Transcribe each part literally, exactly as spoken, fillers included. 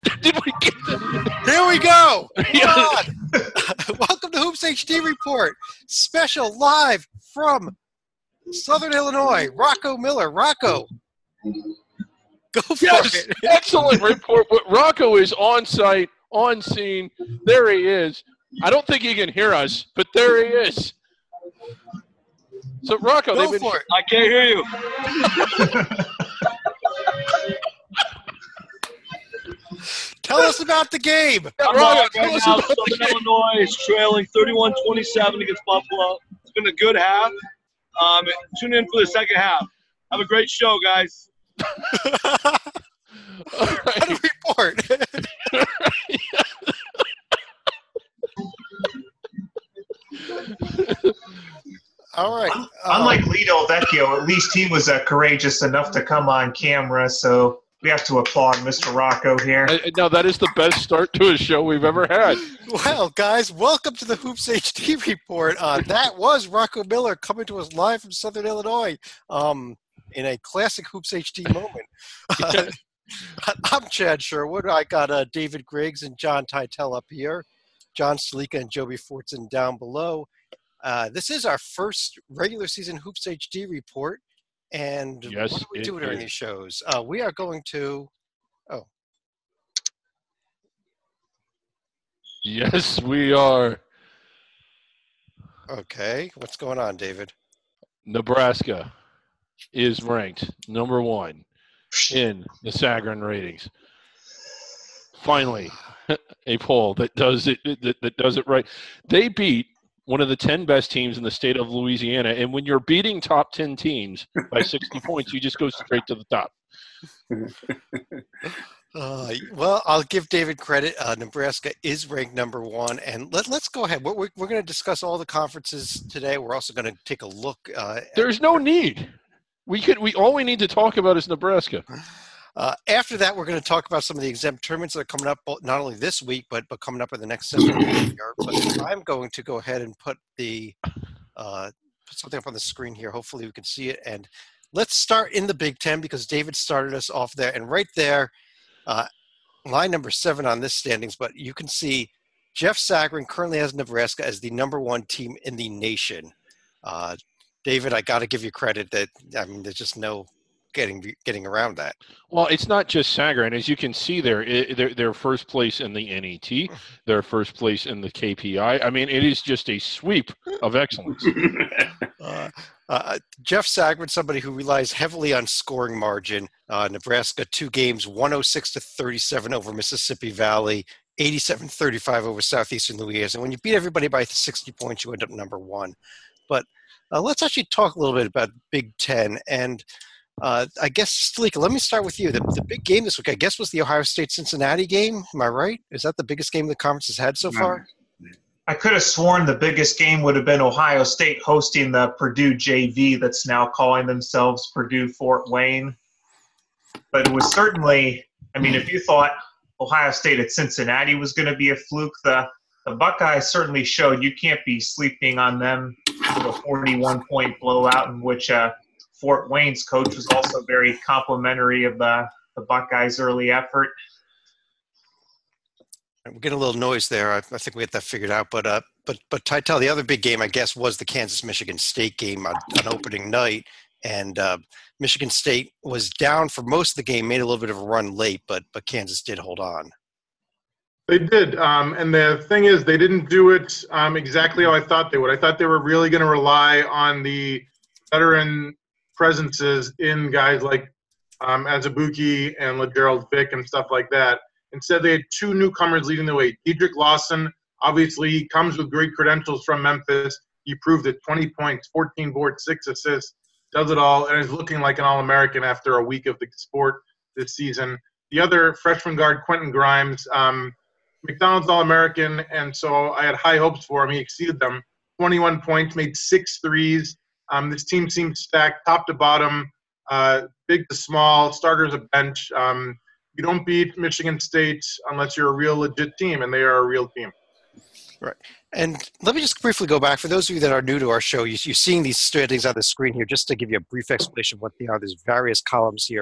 Did we get the... Here we go. Come on. Welcome to Hoops H D Report, special live from Southern Illinois. Rocco Miller. Rocco, go for yes, it. Excellent report. But Rocco is on site, on scene. There he is. I don't think he can hear us, but there he is. So, Rocco, go they've been... for it. I can't hear you. Tell us about the game. Yeah, I'm Rocco, right tell now. us about the Southern game. Illinois is trailing thirty-one twenty-seven against Buffalo. It's been a good half. Um, tune in for the second half. Have a great show, guys. All right. What a report. All right. Un- Unlike Lido Vecchio, at least he was uh, courageous enough to come on camera, so we have to applaud Mister Rocco here. Uh, No, that is the best start to a show we've ever had. Well, guys, welcome to the Hoops H D Report. Uh, that was Rocco Miller coming to us live from Southern Illinois um, in a classic Hoops H D moment. Uh, I'm Chad Sherwood. I got uh, David Griggs and John Teitel up here, John Salika and Joby Fortson down below. Uh, this is our first regular season Hoops H D Report. And Yes, what do we it do during is. these shows? Uh, we are going to – oh. Yes, we are. Okay. What's going on, David? Nebraska is ranked number one in the Sagarin ratings. Finally, a poll that does it that, that does it right. They beat one of the ten best teams in the state of Louisiana, and when you're beating top ten teams by sixty points, you just go straight to the top. Uh, well, I'll give David credit. Uh, Nebraska is ranked number one, and let, let's go ahead. We're, we're, we're going to discuss all the conferences today. We're also going to take a look. Uh, There's no need. We could. We all we need to talk about is Nebraska. uh, after that, we're going to talk about some of the exempt tournaments that are coming up, both- not only this week, but but coming up in the next several weeks. But I'm going to go ahead and put the uh, put something up on the screen here. Hopefully, we can see it. And let's start in the Big Ten because David started us off there, and right there. Uh, line number seven on this standings, but you can see Jeff Sagarin currently has Nebraska as the number one team in the nation. Uh, David, I got to give you credit that, I mean, there's just no getting getting around that. Well, it's not just Sagarin. As you can see there, it, they're, they're first place in the N E T. They're first place in the K P I. I mean, it is just a sweep of excellence. Uh, uh, Jeff Sagarin, somebody who relies heavily on scoring margin. Uh, Nebraska, two games, one oh six to thirty-seven over Mississippi Valley, eighty-seven thirty-five over Southeastern Louisiana. And when you beat everybody by sixty points, you end up number one. But uh, let's actually talk a little bit about Big Ten. And uh, I guess, Stalika, let me start with you. The, the big game this week, I guess, was the Ohio State-Cincinnati game. Am I right? Is that the biggest game the conference has had so far? I could have sworn the biggest game would have been Ohio State hosting the Purdue J V that's now calling themselves Purdue Fort Wayne. But it was certainly, I mean, if you thought Ohio State at Cincinnati was going to be a fluke, the, the Buckeyes certainly showed you can't be sleeping on them with a forty-one point blowout in which uh, Fort Wayne's coach was also very complimentary of the, the Buckeyes' early effort. We're getting a little noise there. I, I think we had that figured out. But uh, but but Teitel, the other big game, I guess, was the Kansas-Michigan State game on, on opening night. And uh, Michigan State was down for most of the game, made a little bit of a run late, but but Kansas did hold on. They did. Um, and the thing is, they didn't do it um, exactly how I thought they would. I thought they were really going to rely on the veteran presences in guys like um, Azubuike and LaGerald Vick and stuff like that. Instead, they had two newcomers leading the way. Dedrick Lawson, obviously, he comes with great credentials from Memphis. He proved it, twenty points, fourteen boards, six assists, does it all, and is looking like an All-American after a week of the sport this season. The other freshman guard, Quentin Grimes, um, McDonald's All-American, and so I had high hopes for him. He exceeded them. twenty-one points, made six threes. Um, this team seems stacked top to bottom, uh, big to small, starters a bench. Um, You don't beat Michigan State unless you're a real legit team, and they are a real team. Right. And let me just briefly go back. For those of you that are new to our show, you, you're seeing these standings on the screen here. Just to give you a brief explanation of what they are, there's various columns here.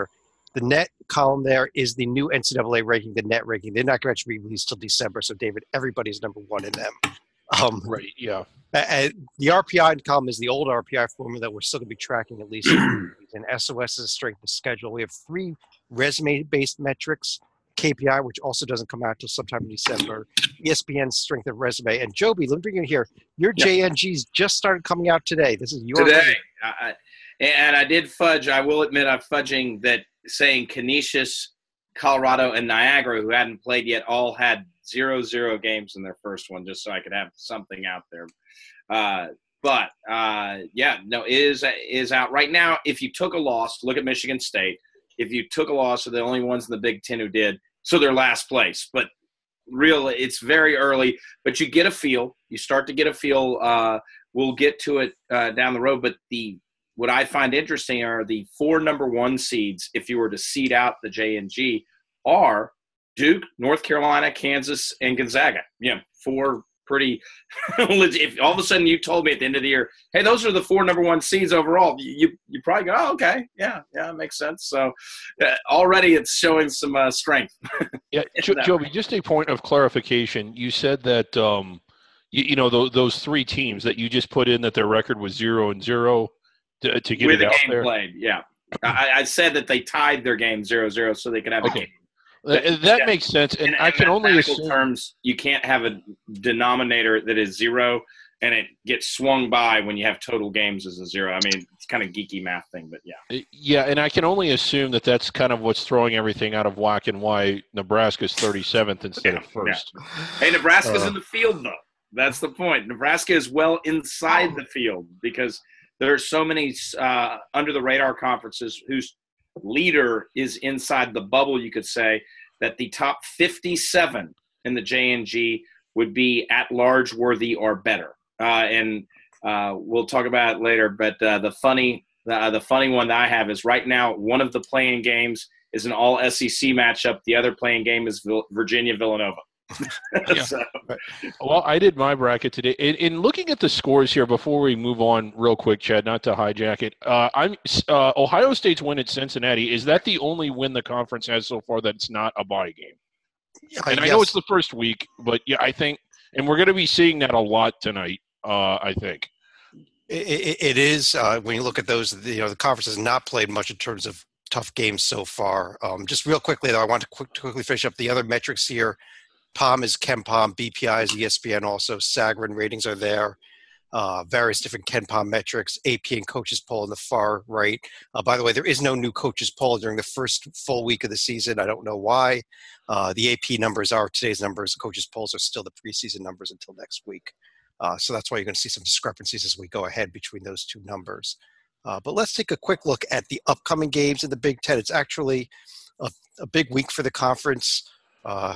The net column there is the new N C double A ranking, the net ranking. They're not going to be released till December. So, David, everybody's number one in them. Um, Right. Yeah. Uh, the R P I column is the old R P I formula that we're still going to be tracking at least. And S O S is strength of schedule. We have three resume-based metrics, K P I, which also doesn't come out till sometime in December, E S P N's strength of resume. And Joby, let me bring you in here. Your Yep. J N Gs just started coming out today. This is your Today. I, and I did fudge. I will admit I'm fudging that saying Canisius, Colorado, and Niagara, who hadn't played yet, all had zero, zero games in their first one, just so I could have something out there. Uh, but, uh, yeah, no, it is, is out right now. If you took a loss, look at Michigan State. If you took a loss, they're the only ones in the Big Ten who did. So they're last place. But really, it's very early. But you get a feel. You start to get a feel. Uh, we'll get to it uh, down the road. But the what I find interesting are the four number one seeds, if you were to seed out the J N G, are Duke, North Carolina, Kansas, and Gonzaga. You know, four pretty legit. If all of a sudden you told me at the end of the year, hey, those are the four number one seeds overall, you you probably go, oh, okay, yeah, yeah, makes sense. So uh, already it's showing some uh, strength. Yeah, jo- Joby, just a point of clarification. You said that um, you, you know those, those three teams that you just put in that their record was zero and zero to, to get With it a out game there. played, yeah. I, I said that they tied their game zero zero so they could have Okay. a game. That, that makes sense, and in, I in can only mathematical assume. terms, you can't have a denominator that is zero and it gets swung by when you have total games as a zero. I mean, it's kind of geeky math thing, but yeah. Yeah, and I can only assume that that's kind of what's throwing everything out of whack and why Nebraska's thirty-seventh instead Yeah, of first. Hey, Nebraska's Uh, in the field, though. That's the point. Nebraska is well inside the field because there are so many uh, under-the-radar conferences whose leader is inside the bubble, you could say, that the top fifty-seven in the J N G would be at-large worthy or better. Uh, and uh, we'll talk about it later. But uh, the funny uh, the funny one that I have is right now one of the playing games is an all-S E C matchup. The other playing game is Vil- Virginia-Villanova. Yeah. So, Well, I did my bracket today. In, in looking at the scores here, before we move on real quick, Chad, not to hijack it, uh, I'm uh, Ohio State's win at Cincinnati. Is that the only win the conference has so far that's not a bye game? Yeah, And I yes. know it's the first week, but yeah, I think, and we're going to be seeing that a lot tonight, uh, I think. It, it, it is uh, when you look at those. You know, the conference has not played much in terms of tough games so far. Um, just real quickly, though, I want to quick, quickly finish up the other metrics here. P O M is KenPom, B P I is E S P N also. Sagarin ratings are there. Uh, various different KenPom metrics, A P and coaches poll on the far right. Uh, by the way, there is no new coaches poll during the first full week of the season. I don't know why. Uh, the A P numbers are today's numbers. Coaches polls are still the preseason numbers until next week. Uh, so that's why you're going to see some discrepancies as we go ahead between those two numbers. Uh, but let's take a quick look at the upcoming games in the Big Ten. It's actually a, a big week for the conference. Uh,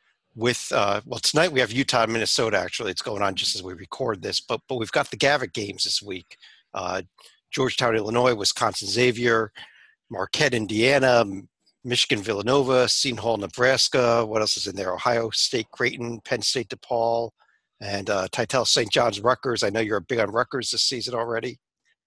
with uh, well, tonight we have Utah and Minnesota. Actually, it's going on just as we record this. But but we've got the Gavitt games this week: uh, Georgetown, Illinois, Wisconsin, Xavier, Marquette, Indiana, Michigan, Villanova, Seton Hall, Nebraska. What else is in there? Ohio State, Creighton, Penn State, DePaul, and uh, Titel, Saint John's, Rutgers. I know you're big on Rutgers this season already.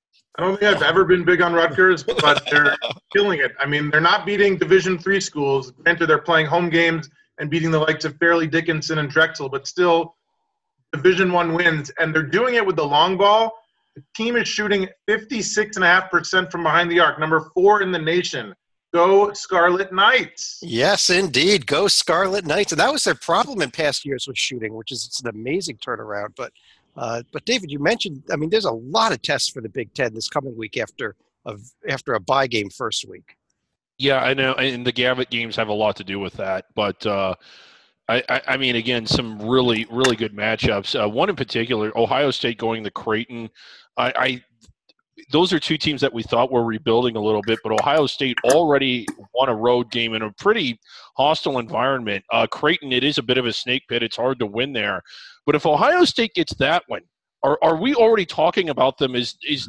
I don't think I've ever been big on Rutgers, but they're killing it. I mean, they're not beating Division three schools. Granted, they're playing home games and beating the likes of Fairleigh Dickinson and Drexel, but still Division One wins. And they're doing it with the long ball. The team is shooting fifty-six point five percent from behind the arc, number four in the nation. Go Scarlet Knights. Yes, indeed. Go Scarlet Knights. And that was their problem in past years with shooting, which is it's an amazing turnaround. But, uh, but David, you mentioned, I mean, there's a lot of tests for the Big Ten this coming week after, of, after a bye game first week. Yeah, I know, and the Gavitt games have a lot to do with that. But uh, I, I, I mean, again, some really, really good matchups. Uh, one in particular, Ohio State going to Creighton. I, I those are two teams that we thought were rebuilding a little bit, but Ohio State already won a road game in a pretty hostile environment. Uh, Creighton, it is a bit of a snake pit. It's hard to win there. But if Ohio State gets that one, are are we already talking about them as is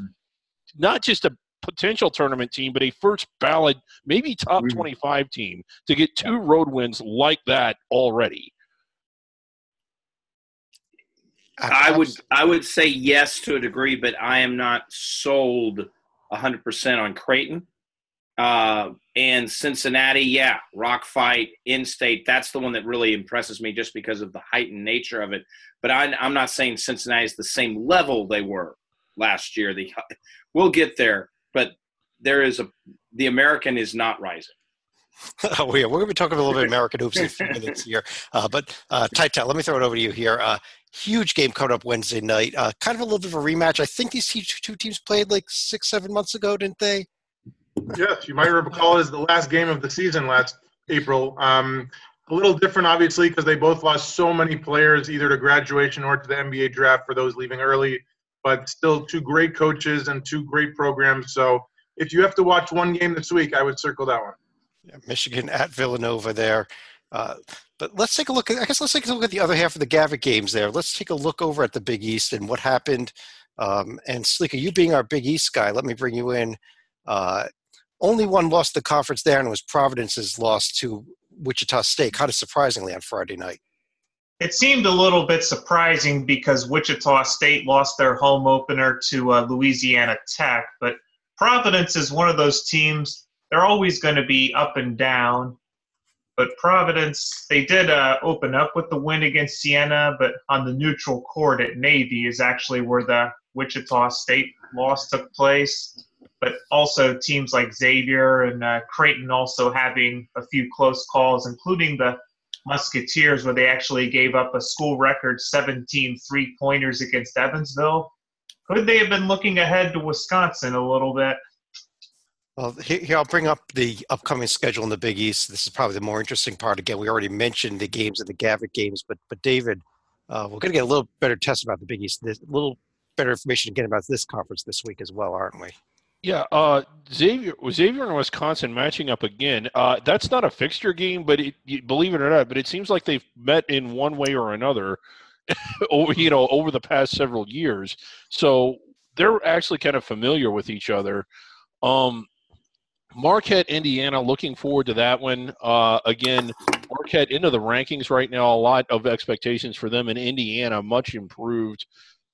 not just a potential tournament team, but a first ballot, maybe top twenty-five team to get two road wins like that already? I would I would say yes to a degree, but I am not sold one hundred percent on Creighton. Uh, And Cincinnati, yeah, rock fight, in-state. That's the one that really impresses me just because of the heightened nature of it. But I, I'm not saying Cincinnati is the same level they were last year. The, we'll get there, but there is a the American is not rising. Oh, yeah. We're going to be talking a little bit American hoops in a few minutes here. Uh, but, uh, Ty-Ty, let me throw it over to you here. Uh, huge game coming up Wednesday night. Uh, kind of a little bit of a rematch. I think these two teams played like six, seven months ago, didn't they? Yes, you might recall it as the last game of the season last April. Um, a little different, obviously, because they both lost so many players either to graduation or to the N B A draft for those leaving early, but still two great coaches and two great programs. So if you have to watch one game this week, I would circle that one. Yeah, Michigan at Villanova there. Uh, but let's take a look at, I guess let's take a look at the other half of the Gavitt games there. Let's take a look over at the Big East and what happened. Um, and Sleeka, you being our Big East guy, let me bring you in. Uh, only one lost the conference there, and it was Providence's loss to Wichita State, kind of surprisingly on Friday night. It seemed a little bit surprising because Wichita State lost their home opener to uh, Louisiana Tech, but Providence is one of those teams. They're always going to be up and down. But Providence, they did uh, open up with the win against Siena, but on the neutral court at Navy is actually where the Wichita State loss took place. But also teams like Xavier and uh, Creighton also having a few close calls, including the Musketeers, where they actually gave up a school record seventeen three-pointers against Evansville. Could they have been looking ahead to Wisconsin a little bit? Well, here I'll bring up the upcoming schedule in the Big East. This is probably the more interesting part. Again, we already mentioned the games and the Gavitt games, but but David, uh, we're going to get a little better test about the Big East, a little better information again about this conference this week as well, aren't we? Yeah, uh, Xavier, Xavier and Wisconsin matching up again. Uh, that's not a fixture game, but it, you, believe it or not, but it seems like they've met in one way or another, over, you know, over the past several years. So they're actually kind of familiar with each other. Um, Marquette, Indiana, looking forward to that one. Uh, again, Marquette into the rankings right now, a lot of expectations for them. In Indiana, much improved.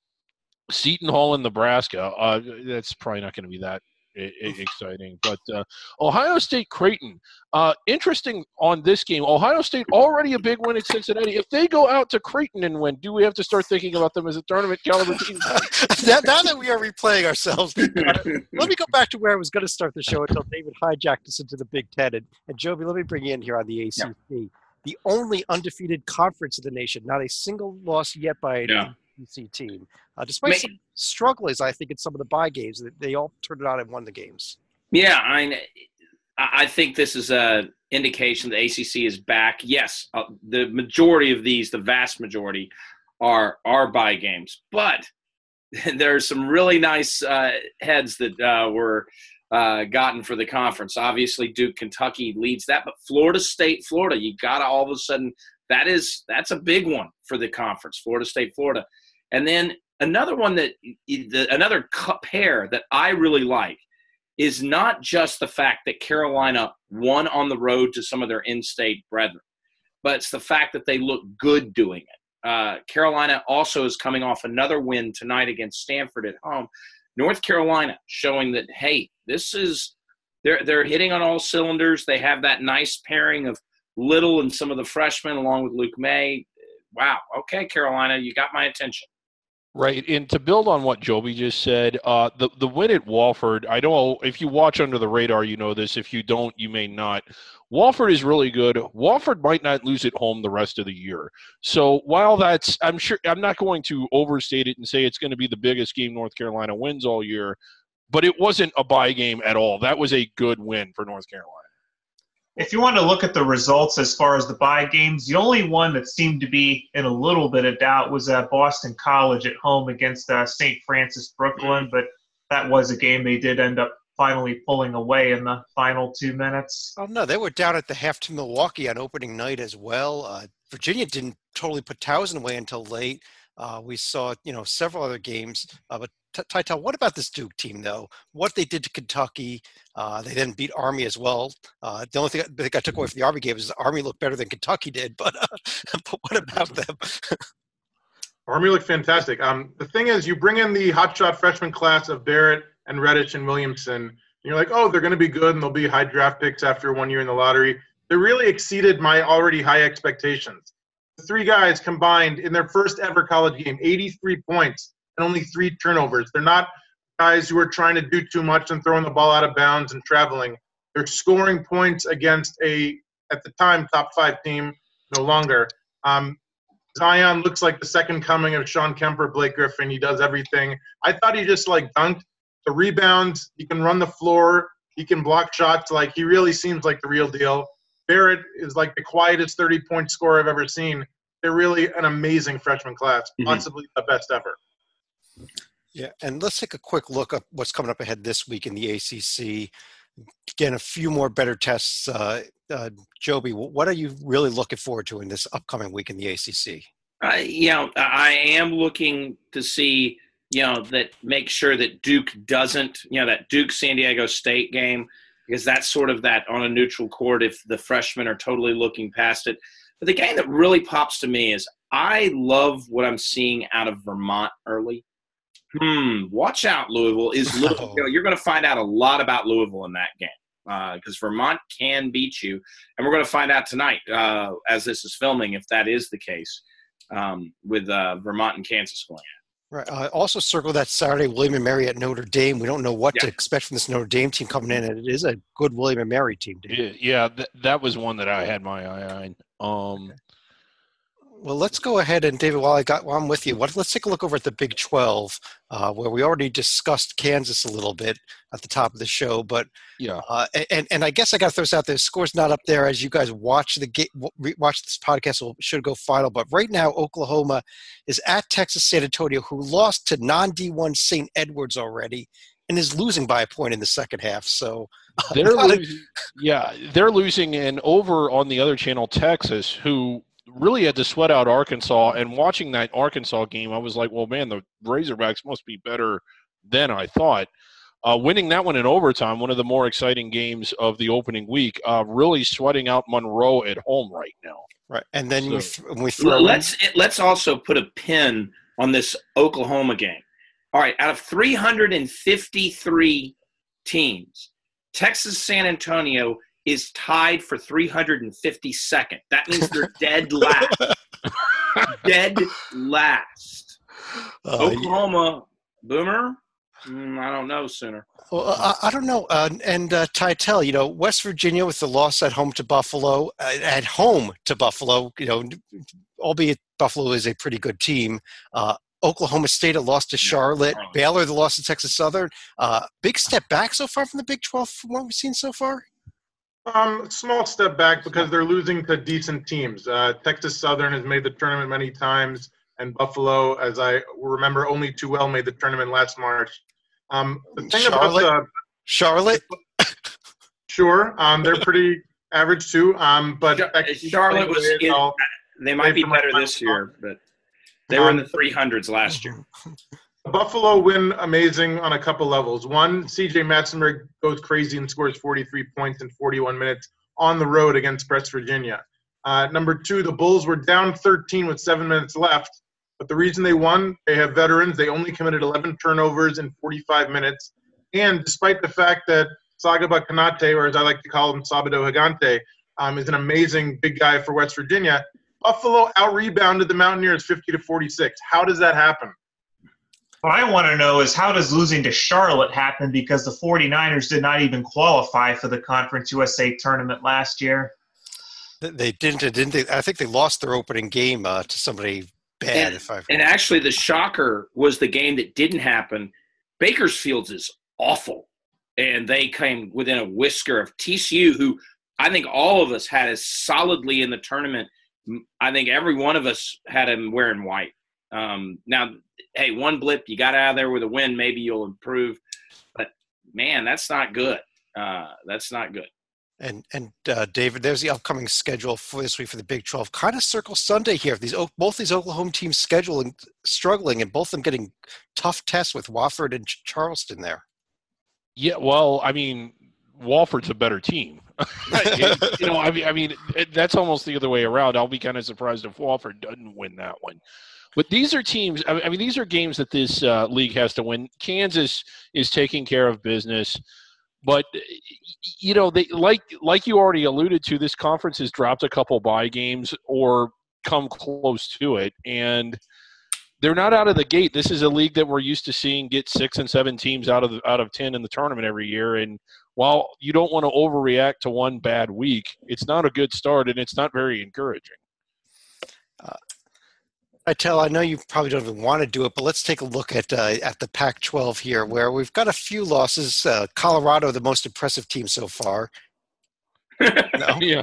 Seton Hall in Nebraska, uh, that's probably not going to be that I- I- exciting. But uh, Ohio State, Creighton, uh, interesting on this game. Ohio State already a big win at Cincinnati. If they go out to Creighton and win, do we have to start thinking about them as a tournament caliber team? now, now that we are replaying ourselves, uh, let me go back to where I was going to start the show until David hijacked us into the Big Ten. And, and Joby, let me bring you in here on the A C C. Yeah. The only undefeated conference in the nation, not a single loss yet by an yeah. A C C team. Uh, despite Man. some struggles, I think, in some of the bye games, they all turned it out and won the games. Yeah, I I think this is a indication the A C C is back. Yes, uh, the majority of these, the vast majority, are are bye games. But there are some really nice uh, heads that uh, were uh, gotten for the conference. Obviously, Duke, Kentucky leads that. But Florida State, Florida, you got to all of a sudden – that is that's a big one for the conference, Florida State, Florida. And then another one that the, another pair that I really like is not just the fact that Carolina won on the road to some of their in-state brethren, but it's the fact that they look good doing it. Uh, Carolina also is coming off another win tonight against Stanford at home. North Carolina showing that, hey, this is they're they're hitting on all cylinders. They have that nice pairing of Little and some of the freshmen along with Luke May. Wow. Okay, Carolina, you got my attention. Right, and to build on what Joby just said, uh, the the win at Wofford, I know if you watch Under the Radar, you know this. If you don't, you may not. Wofford is really good. Wofford might not lose at home the rest of the year. So while that's, I'm sure, I'm not going to overstate it and say it's going to be the biggest game North Carolina wins all year, but it wasn't a bye game at all. That was a good win for North Carolina. If you want to look at the results as far as the bye games, the only one that seemed to be in a little bit of doubt was uh, Boston College at home against uh, Saint Francis Brooklyn, but that was a game they did end up finally pulling away in the final two minutes. Oh, no, they were down at the half to Milwaukee on opening night as well. Uh, Virginia didn't totally put Towson away until late. Uh, we saw, you know, several other games. Uh, but Ty-Ty, what about this Duke team, though? What they did to Kentucky, uh, they then beat Army as well. Uh, the only thing I think I took away from the Army game is the Army looked better than Kentucky did. But, uh, but what about them? Army looked fantastic. Um, the thing is, you bring in the hotshot freshman class of Barrett and Redditch and Williamson. you're like, oh, they're going to be good and they'll be high draft picks after one year in the lottery. They really exceeded my already high expectations. The three guys combined in their first ever college game, eighty-three points and only three turnovers. They're not guys who are trying to do too much and throwing the ball out of bounds and traveling. They're scoring points against a, at the time, top five team, no longer. Um, Zion looks like the second coming of Sean Kemper, Blake Griffin. He does everything. I thought he just, like, dunked. The rebounds, he can run the floor, he can block shots. Like, he really seems like the real deal. Barrett is like the quietest thirty-point scorer I've ever seen. They're really an amazing freshman class, mm-hmm. possibly the best ever. Yeah, and let's take a quick look at what's coming up ahead this week in the A C C. Again, a few more better tests. Uh, uh, Joby, what are you really looking forward to in this upcoming week in the A C C? Uh, you know, I am looking to see, you know, that make sure that Duke doesn't, you know, that Duke-San Diego State game, because that's sort of that on a neutral court if the freshmen are totally looking past it. But the game that really pops to me is I love what I'm seeing out of Vermont early. Hmm, watch out, Louisville. Is Louisville, you know, you're going to find out a lot about Louisville in that game because uh, Vermont can beat you. And we're going to find out tonight uh, as this is filming if that is the case um, with uh, Vermont and Kansas going at. Right. Uh, also circle that Saturday, William and Mary at Notre Dame. We don't know what yeah. to expect from this Notre Dame team coming in, and it is a good William and Mary team. Yeah, yeah th- that was one that I had my eye on. Um, okay. Well, let's go ahead and David, while I got, while I'm with you, what, let's take a look over at the Big twelve, uh, where we already discussed Kansas a little bit at the top of the show. But yeah, uh, and and I guess I got to throw this out there. The score's not up there as you guys watch the game, watch this podcast. Will should go final. But right now, Oklahoma is at Texas San Antonio, who lost to non D one Saint Edwards already, and is losing by a point in the second half. So uh, they're losing, yeah, they're losing, and over on the other channel, Texas, who really had to sweat out Arkansas. And watching that Arkansas game, I was like, well, man, the Razorbacks must be better than I thought. Uh, winning that one in overtime, one of the more exciting games of the opening week, uh, really sweating out Monroe at home right now. Right, and then so, we, th- we throw let's in- let's also put a pin on this Oklahoma game. All right, out of three hundred fifty-three teams, Texas San Antonio is tied for three hundred fifty-second. That means they're dead last. dead last. Uh, Oklahoma, Boomer? Mm, I don't know, Sooner. Well, I, I don't know. Uh, and uh, Titel, you know, West Virginia with the loss at home to Buffalo, uh, at home to Buffalo, you know, albeit Buffalo is a pretty good team. Uh, Oklahoma State a loss to Charlotte. Yeah, Baylor the loss to Texas Southern. Uh, big step back so far from the Big twelve from what we've seen so far? Um, small step back because they're losing to decent teams. Uh, Texas Southern has made the tournament many times, and Buffalo, as I remember only too well, made the tournament last March. Um, the thing Charlotte? about the Charlotte, sure, um, they're pretty average too. Um, but Charlotte was in, they might be better this year, but they were in the three hundreds last year. Buffalo win amazing on a couple levels. One, C J Matzenberg goes crazy and scores forty-three points in forty-one minutes on the road against West Virginia. Uh, number two, the Bulls were down thirteen with seven minutes left, but the reason they won, they have veterans. They only committed eleven turnovers in forty-five minutes. And despite the fact that Sagaba Kanate, or as I like to call him, Sabado Higante, um, is an amazing big guy for West Virginia, Buffalo out-rebounded the Mountaineers fifty to forty-six. How does that happen? What I want to know is how does losing to Charlotte happen because the 49ers did not even qualify for the Conference U S A tournament last year? They didn't, didn't they? I think they lost their opening game uh, to somebody bad. And, if I and actually the shocker was the game that didn't happen. Bakersfield is awful, and they came within a whisker of T C U, who I think all of us had as solidly in the tournament. I think every one of us had him wearing white. Um, now, hey, one blip, you got out of there with a win, maybe you'll improve. But, man, that's not good. Uh, that's not good. And, and uh, David, there's the upcoming schedule for this week for the Big twelve. Kind of circle Sunday here. These Both these Oklahoma teams scheduling, struggling, and both of them getting tough tests with Wofford and Charleston there. Yeah, well, I mean, Wofford's a better team. you know, I mean, I mean, that's almost the other way around. I'll be kind of surprised if Wofford doesn't win that one. But these are teams – I mean, these are games that this uh, league has to win. Kansas is taking care of business. but you know, they like like you already alluded to. This conference has dropped a couple bye games or come close to it, and they're not out of the gate. This is a league that we're used to seeing get six and seven teams out of the, out of ten in the tournament every year. And while you don't want to overreact to one bad week, it's not a good start, and it's not very encouraging. Uh, I tell, I know you probably don't even want to do it, but let's take a look at uh, at the Pac twelve here, where we've got a few losses. Uh, Colorado, the most impressive team so far. No. Yeah.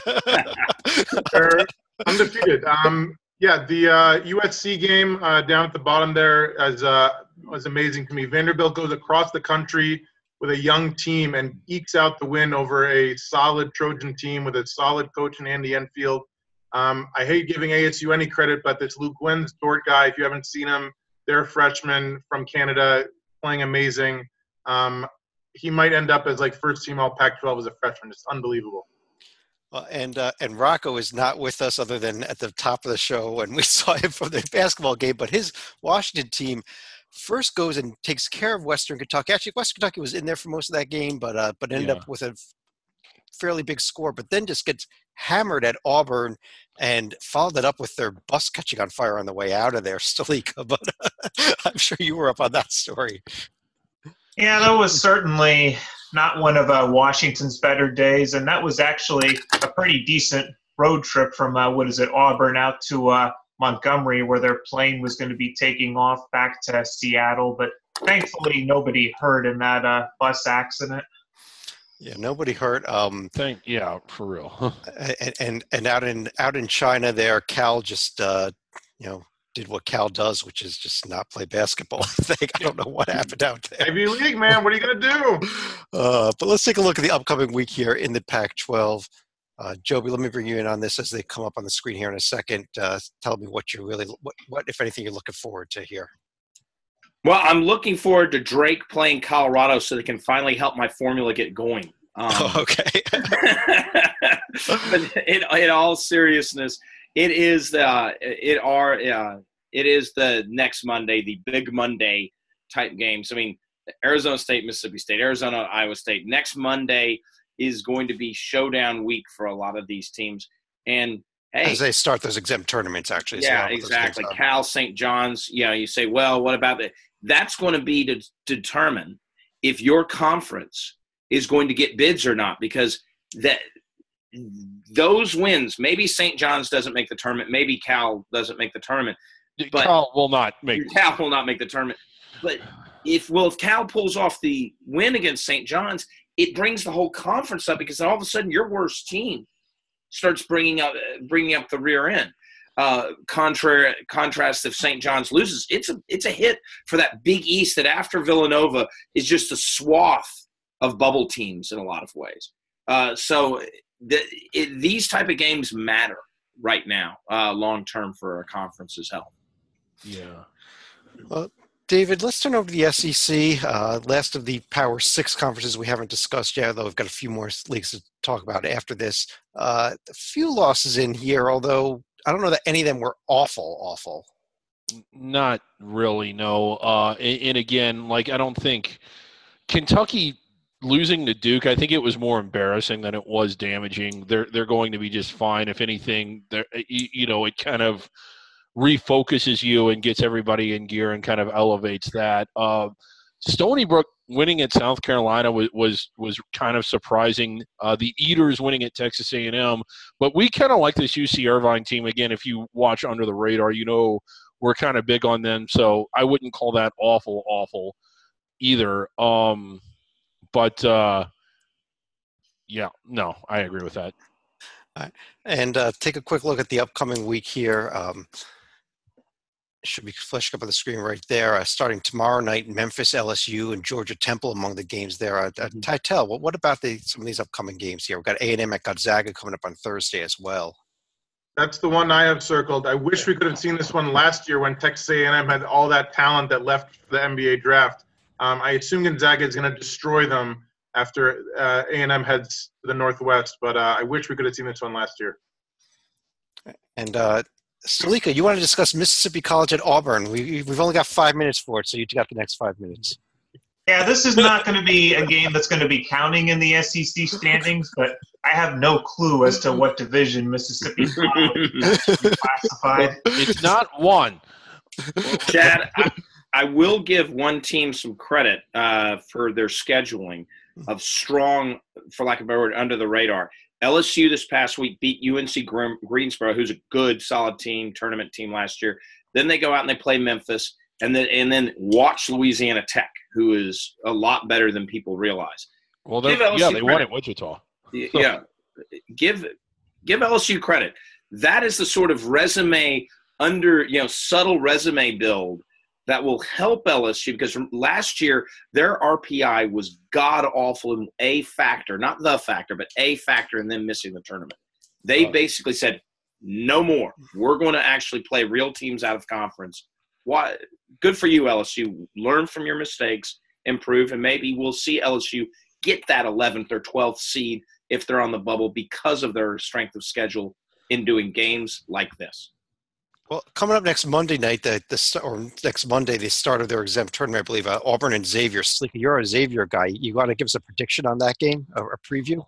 They're undefeated. Um, yeah, the uh, U S C game uh, down at the bottom there is, uh, was amazing to me. Vanderbilt goes across the country with a young team and ekes out the win over a solid Trojan team with a solid coach in Andy Enfield. Um, I hate giving A S U any credit, but this Luke Gwyn's Dort guy, if you haven't seen him, they're a freshman from Canada playing amazing. Um, he might end up as like first team all Pac twelve as a freshman. It's unbelievable. Uh, and uh, and Rocco is not with us other than at the top of the show when we saw him from the basketball game. But his Washington team first goes and takes care of Western Kentucky. Actually, Western Kentucky was in there for most of that game, but uh, but ended Yeah. up with a fairly big score. But then just gets hammered at Auburn and followed it up with their bus catching on fire on the way out of there, Stalika. But uh, I'm sure you were up on that story. Yeah, that was certainly not one of uh, Washington's better days, and that was actually a pretty decent road trip from, uh, what is it, Auburn out to uh, Montgomery, where their plane was going to be taking off back to Seattle. But thankfully, nobody hurt in that uh, bus accident. Yeah, nobody hurt. Um, Thank yeah, for real. and, and and out in out in China, there, Cal just uh, you know did what Cal does, which is just not play basketball. I think I don't know what happened out there. Ivy League, man, what are you going to do? Uh, but let's take a look at the upcoming week here in the Pac twelve. Uh, Joby, let me bring you in on this as they come up on the screen here in a second. Uh, tell me what you're really, what, what if anything, you're looking forward to here. Well, I'm looking forward to Drake playing Colorado so they can finally help my formula get going. Um, Oh, okay. but in, in all seriousness, it is the it are uh, it is the next Monday, the big Monday type games. I mean, Arizona State, Mississippi State, Arizona, Iowa State. Next Monday is going to be showdown week for a lot of these teams. And hey, As they start those exempt tournaments, actually. as yeah, well, with those exactly. games on. Cal, Saint John's. You know, you say, well, what about that? That's going to be to determine if your conference is going to get bids or not, because that those wins, maybe Saint John's doesn't make the tournament, maybe Cal doesn't make the tournament, but Cal will not make Cal will not make the tournament. But if well, if Cal pulls off the win against Saint John's, it brings the whole conference up, because then all of a sudden your worst team starts bringing up bringing up the rear end. Uh, contrary contrast, if Saint John's loses, it's a it's a hit for that Big East that after Villanova is just a swath of bubble teams in a lot of ways. Uh, so the, it, these type of games matter right now, uh, long term for a conference's health. Yeah. Well, David, let's turn over to the S E C. Uh, last of the Power Six conferences we haven't discussed yet, though we've got a few more leagues to talk about after this. Uh, a few losses in here, although I don't know that any of them were awful, awful. Not really, no. Uh, and, and again, like I don't think Kentucky losing to Duke, I think it was more embarrassing than it was damaging. They're they're going to be just fine. If anything, they're you, you know it kind of refocuses you and gets everybody in gear and kind of elevates that. Uh, Stony Brook winning at South Carolina was was, was kind of surprising. Uh, the Eaters winning at Texas A and M, but we kind of like this U C Irvine team. Again, if you watch Under the Radar, you know we're kind of big on them. So I wouldn't call that awful, awful either. Um, but uh, yeah, no, I agree with that. All right. And uh, take a quick look at the upcoming week here. Um, should be flashed up on the screen right there. Uh, starting tomorrow night, Memphis, L S U, and Georgia Temple among the games there. Uh, uh, Tytel, what, what about the, some of these upcoming games here? We've got A and M at Gonzaga coming up on Thursday as well. That's the one I have circled. I wish we could have seen this one last year when Texas A and M had all that talent that left for the N B A draft. Um, I assume Gonzaga is going to destroy them after uh, A and M heads to the Northwest, but uh, I wish we could have seen this one last year. And uh, Salika, you want to discuss Mississippi College at Auburn. We, we've only got five minutes for it, so you got the next five minutes. Yeah, this is not going to be a game that's going to be counting in the S E C standings, but I have no clue as to what division Mississippi is classified. It's not one. Chad, I, I will give one team some credit uh, for their scheduling of strong, for lack of a better word, under the radar. L S U this past week beat U N C Greensboro, who's a good, solid team, tournament team last year. Then they go out and they play Memphis, and then and then watch Louisiana Tech, who is a lot better than people realize. Well, yeah, they credit. won at Wichita. Yeah, give give L S U credit. That is the sort of resume under, you know, subtle resume build that will help L S U, because last year their R P I was god-awful in a factor, not the factor, but a factor in them missing the tournament. They right. basically said, no more. We're going to actually play real teams out of conference. Why? Good for you, L S U. Learn from your mistakes, improve, and maybe we'll see L S U get that eleventh or twelfth seed if they're on the bubble because of their strength of schedule in doing games like this. Well, coming up next Monday night, the, the or next Monday, the start of their exempt tournament, I believe, uh, Auburn and Xavier. Sleepy, you're a Xavier guy. You want to give us a prediction on that game, a, a preview?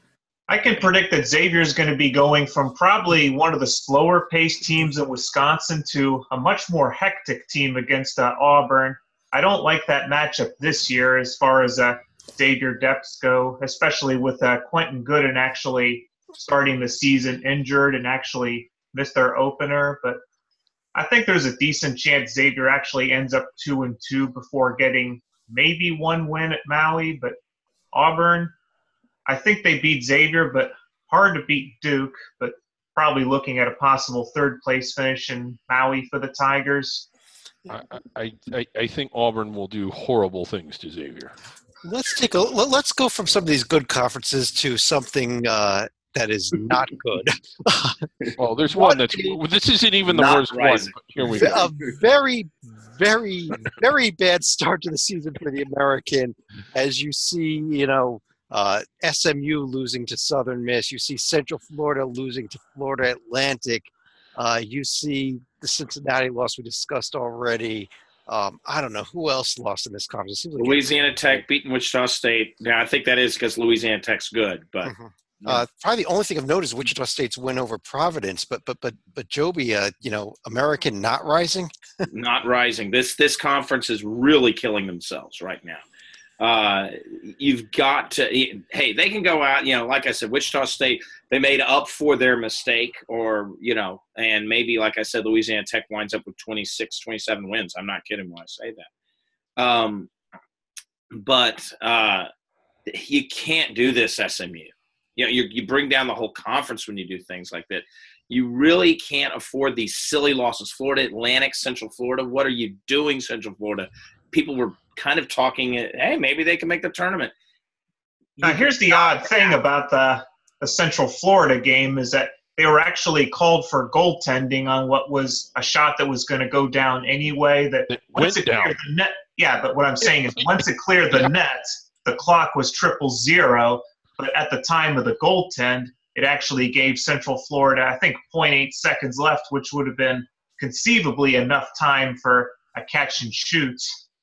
I can predict that Xavier is going to be going from probably one of the slower-paced teams in Wisconsin to a much more hectic team against uh, Auburn. I don't like that matchup this year as far as uh, Xavier depths go, especially with uh, Quentin Gooden actually starting the season injured and actually missed their opener. But I think there's a decent chance Xavier actually ends up two and two before getting maybe one win at Maui. But Auburn, I think they beat Xavier, but hard to beat Duke. But probably looking at a possible third place finish in Maui for the Tigers. I I, I, I think Auburn will do horrible things to Xavier. Let's take a let's go from some of these good conferences to something uh, that is not good. Well, there's one that's – this isn't even the worst rising. one. Here we go. A very, very, very bad start to the season for the American, as you see, you know, uh, S M U losing to Southern Miss. You see Central Florida losing to Florida Atlantic. Uh, you see the Cincinnati loss we discussed already. Um, I don't know who else lost in this conference. Like Louisiana Tech beating Wichita State. Now, I think that is because Louisiana Tech's good, but mm-hmm. uh, probably the only thing I've noticed is Wichita State's win over Providence. But but but but Joby, uh, you know, American not rising, not rising. This this conference is really killing themselves right now. Uh, you've got to. Hey, they can go out. You know, like I said, Wichita State. They made up for their mistake, or, you know, and maybe, like I said, Louisiana Tech winds up with twenty-six, twenty-seven wins. I'm not kidding when I say that. Um, but uh, you can't do this, S M U. You know, you, you bring down the whole conference when you do things like that. You really can't afford these silly losses. Florida Atlantic, Central Florida. What are you doing, Central Florida? People were kind of talking, hey, maybe they can make the tournament. Now, here's the odd thing about the – the Central Florida game is that they were actually called for goaltending on what was a shot that was going to go down anyway. That it once went it down. cleared the net, yeah. But what I'm saying is, once it cleared the net, the clock was triple zero. But at the time of the goaltend, it actually gave Central Florida, I think, zero point eight seconds left, which would have been conceivably enough time for a catch and shoot.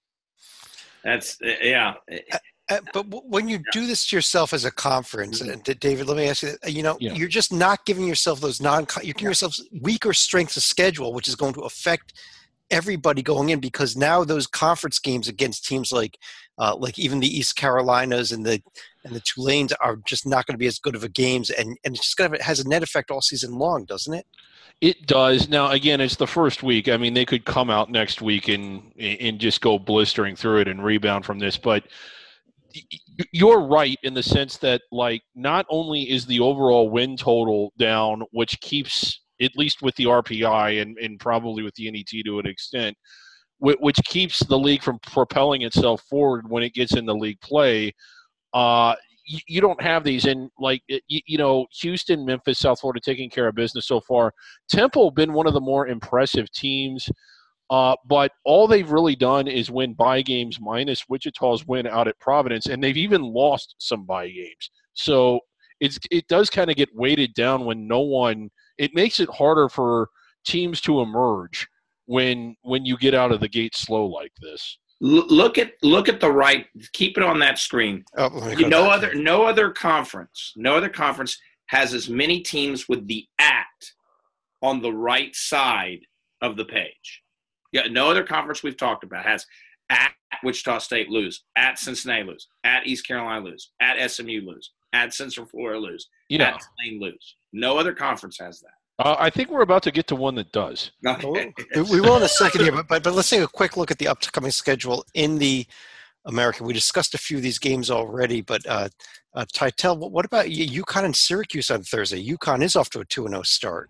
That's yeah. Uh, but w- when you do this to yourself as a conference, and uh, David, let me ask you, you know, yeah. you're just not giving yourself those non, you're giving yourself weaker strengths of schedule, which is going to affect everybody going in, because now those conference games against teams like, uh, like even the East Carolinas and the and the Tulanes are just not going to be as good of a games, and and it's just going to has a net effect all season long, doesn't it? It does. Now, again, it's the first week. I mean, they could come out next week and and just go blistering through it and rebound from this, but you're right in the sense that, like, not only is the overall win total down, which keeps, at least with the R P I and, and probably with the N E T to an extent, which keeps the league from propelling itself forward when it gets into league play. Uh, you, you don't have these in, like, you, you know, Houston, Memphis, South Florida taking care of business so far. Temple been one of the more impressive teams. Uh, but all they've really done is win bye games minus Wichita's win out at Providence, and they've even lost some bye games. So it's it does kind of get weighted down when no one – it makes it harder for teams to emerge when when you get out of the gate slow like this. L- look at look at the right. Keep it on that screen. Oh, let me You, go no back. other no other conference. No other conference has as many teams with the at on the right side of the page. Yeah, no other conference we've talked about has at Wichita State lose, at Cincinnati lose, at East Carolina lose, at S M U lose, at Central Florida lose, Yeah. at Tulane lose. No other conference has that. Uh, I think we're about to get to one that does. Okay. We we will in a second here, but, but but let's take a quick look at the upcoming schedule in the American. We discussed a few of these games already, but uh, uh, Titel, what about U- UConn and Syracuse on Thursday? UConn is off to a two and oh start.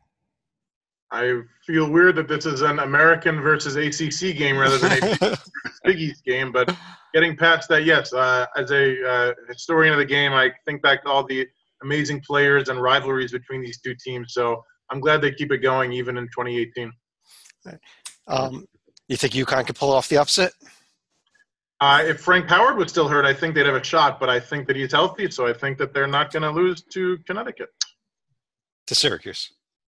I feel weird that this is an American versus A C C game rather than a Big East game, but getting past that, yes, uh, as a uh, historian of the game, I think back to all the amazing players and rivalries between these two teams, so I'm glad they keep it going even in twenty eighteen. Um, you think UConn could pull off the upset? Uh, if Frank Howard was still hurt, I think they'd have a shot, but I think that he's healthy, so I think that they're not going to lose to Connecticut. To Syracuse.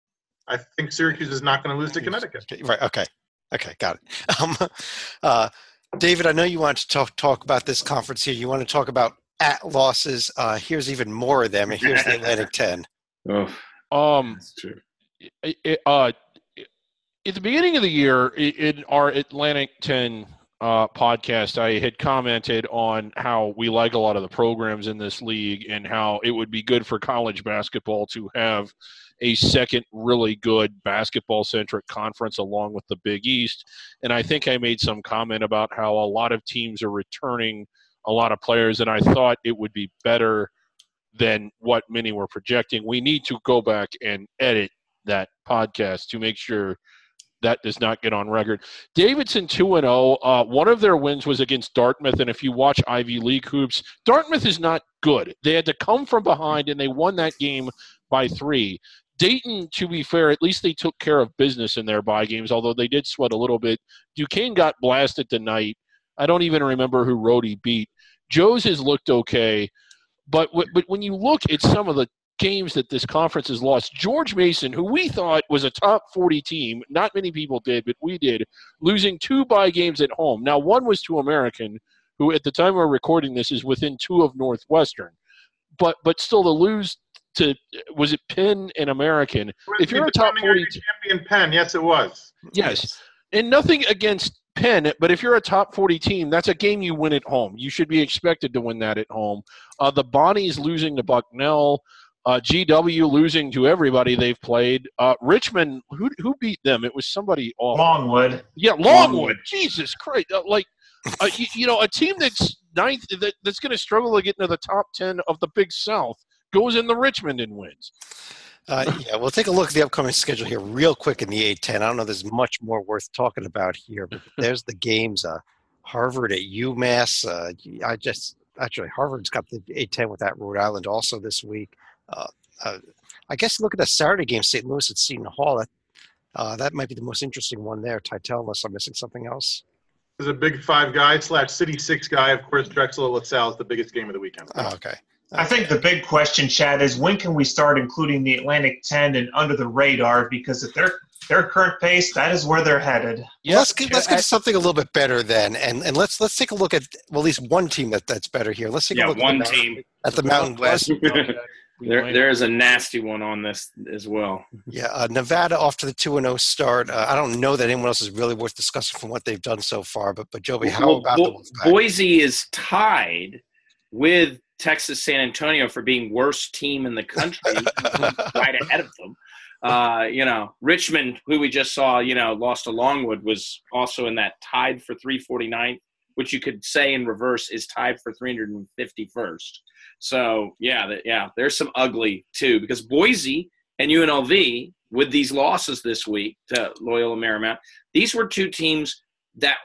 I think Syracuse is not going to lose to Connecticut. Okay, right. Okay. Okay. Got it. Um, uh, David, I know you want to talk talk about this conference here. You want to talk about at losses. Uh, here's even more of them. And here's the Atlantic ten. Oh, Um, that's true. it- it, uh, at the beginning of the year, i- in our Atlantic ten uh, podcast, I had commented on how we like a lot of the programs in this league and how it would be good for college basketball to have a second really good basketball-centric conference along with the Big East. And I think I made some comment about how a lot of teams are returning a lot of players, and I thought it would be better than what many were projecting. We need to go back and edit that podcast to make sure that does not get on record. Davidson two and oh. Uh, one of their wins was against Dartmouth, and if you watch Ivy League hoops, Dartmouth is not good. They had to come from behind, and they won that game by three. Dayton, to be fair, at least they took care of business in their bye games, although they did sweat a little bit. Duquesne got blasted tonight. I don't even remember who Rhodey beat. Joe's has looked okay, but w- but when you look at some of the games that this conference has lost, George Mason, who we thought was a top forty team, not many people did, but we did, losing two bye games at home. Now, one was to American, who at the time we're recording this is within two of Northwestern, but but still to lose to, was it Penn and American? If you're a top forty champion Penn, yes, it was. Yes. And nothing against Penn, but if you're a top forty team, that's a game you win at home. You should be expected to win that at home. Uh, the Bonnies losing to Bucknell. Uh, G W losing to everybody they've played. Uh, Richmond, who who beat them? It was somebody awful. Longwood. Yeah, Longwood. Jesus Christ. Uh, like, uh, you, you know, a team that's ninth, that, that's going to struggle to get into the top ten of the Big South goes into Richmond and wins. Uh, yeah, we'll take a look at the upcoming schedule here real quick in the A ten. I don't know there's much more worth talking about here, but there's the games. Uh, Harvard at UMass. Uh, I just actually Harvard's got the A ten with that Rhode Island also this week. Uh, uh, I guess look at the Saturday game, Saint Louis at Seton Hall. That, uh, that might be the most interesting one there, Titel, unless I'm missing something else. There's a Big Five guy slash City Six guy. Of course, Drexel at LaSalle is the biggest game of the weekend. Oh, okay. I think the big question, Chad, is when can we start including the Atlantic ten and under the radar? Because at their their current pace, that is where they're headed. Yeah, let's get, let's get to something a little bit better then, and and let's let's take a look at well, at least one team that, that's better here. Let's take Yeah, a look one at the, team. at the Mountain West. There, there is a nasty one on this as well. Yeah, uh, Nevada off to the two and oh start. Uh, I don't know that anyone else is really worth discussing from what they've done so far, but but Joby, how Well, about Bo- the Wolfpack? Boise is tied with Texas San Antonio for being worst team in the country, right ahead of them. Uh, you know, Richmond, who we just saw, you know, lost to Longwood, was also in that tied for three forty-ninth, which you could say in reverse is tied for three hundred fifty-first. So, yeah, the, yeah, there's some ugly, too, because Boise and U N L V, with these losses this week to Loyola Marymount, these were two teams that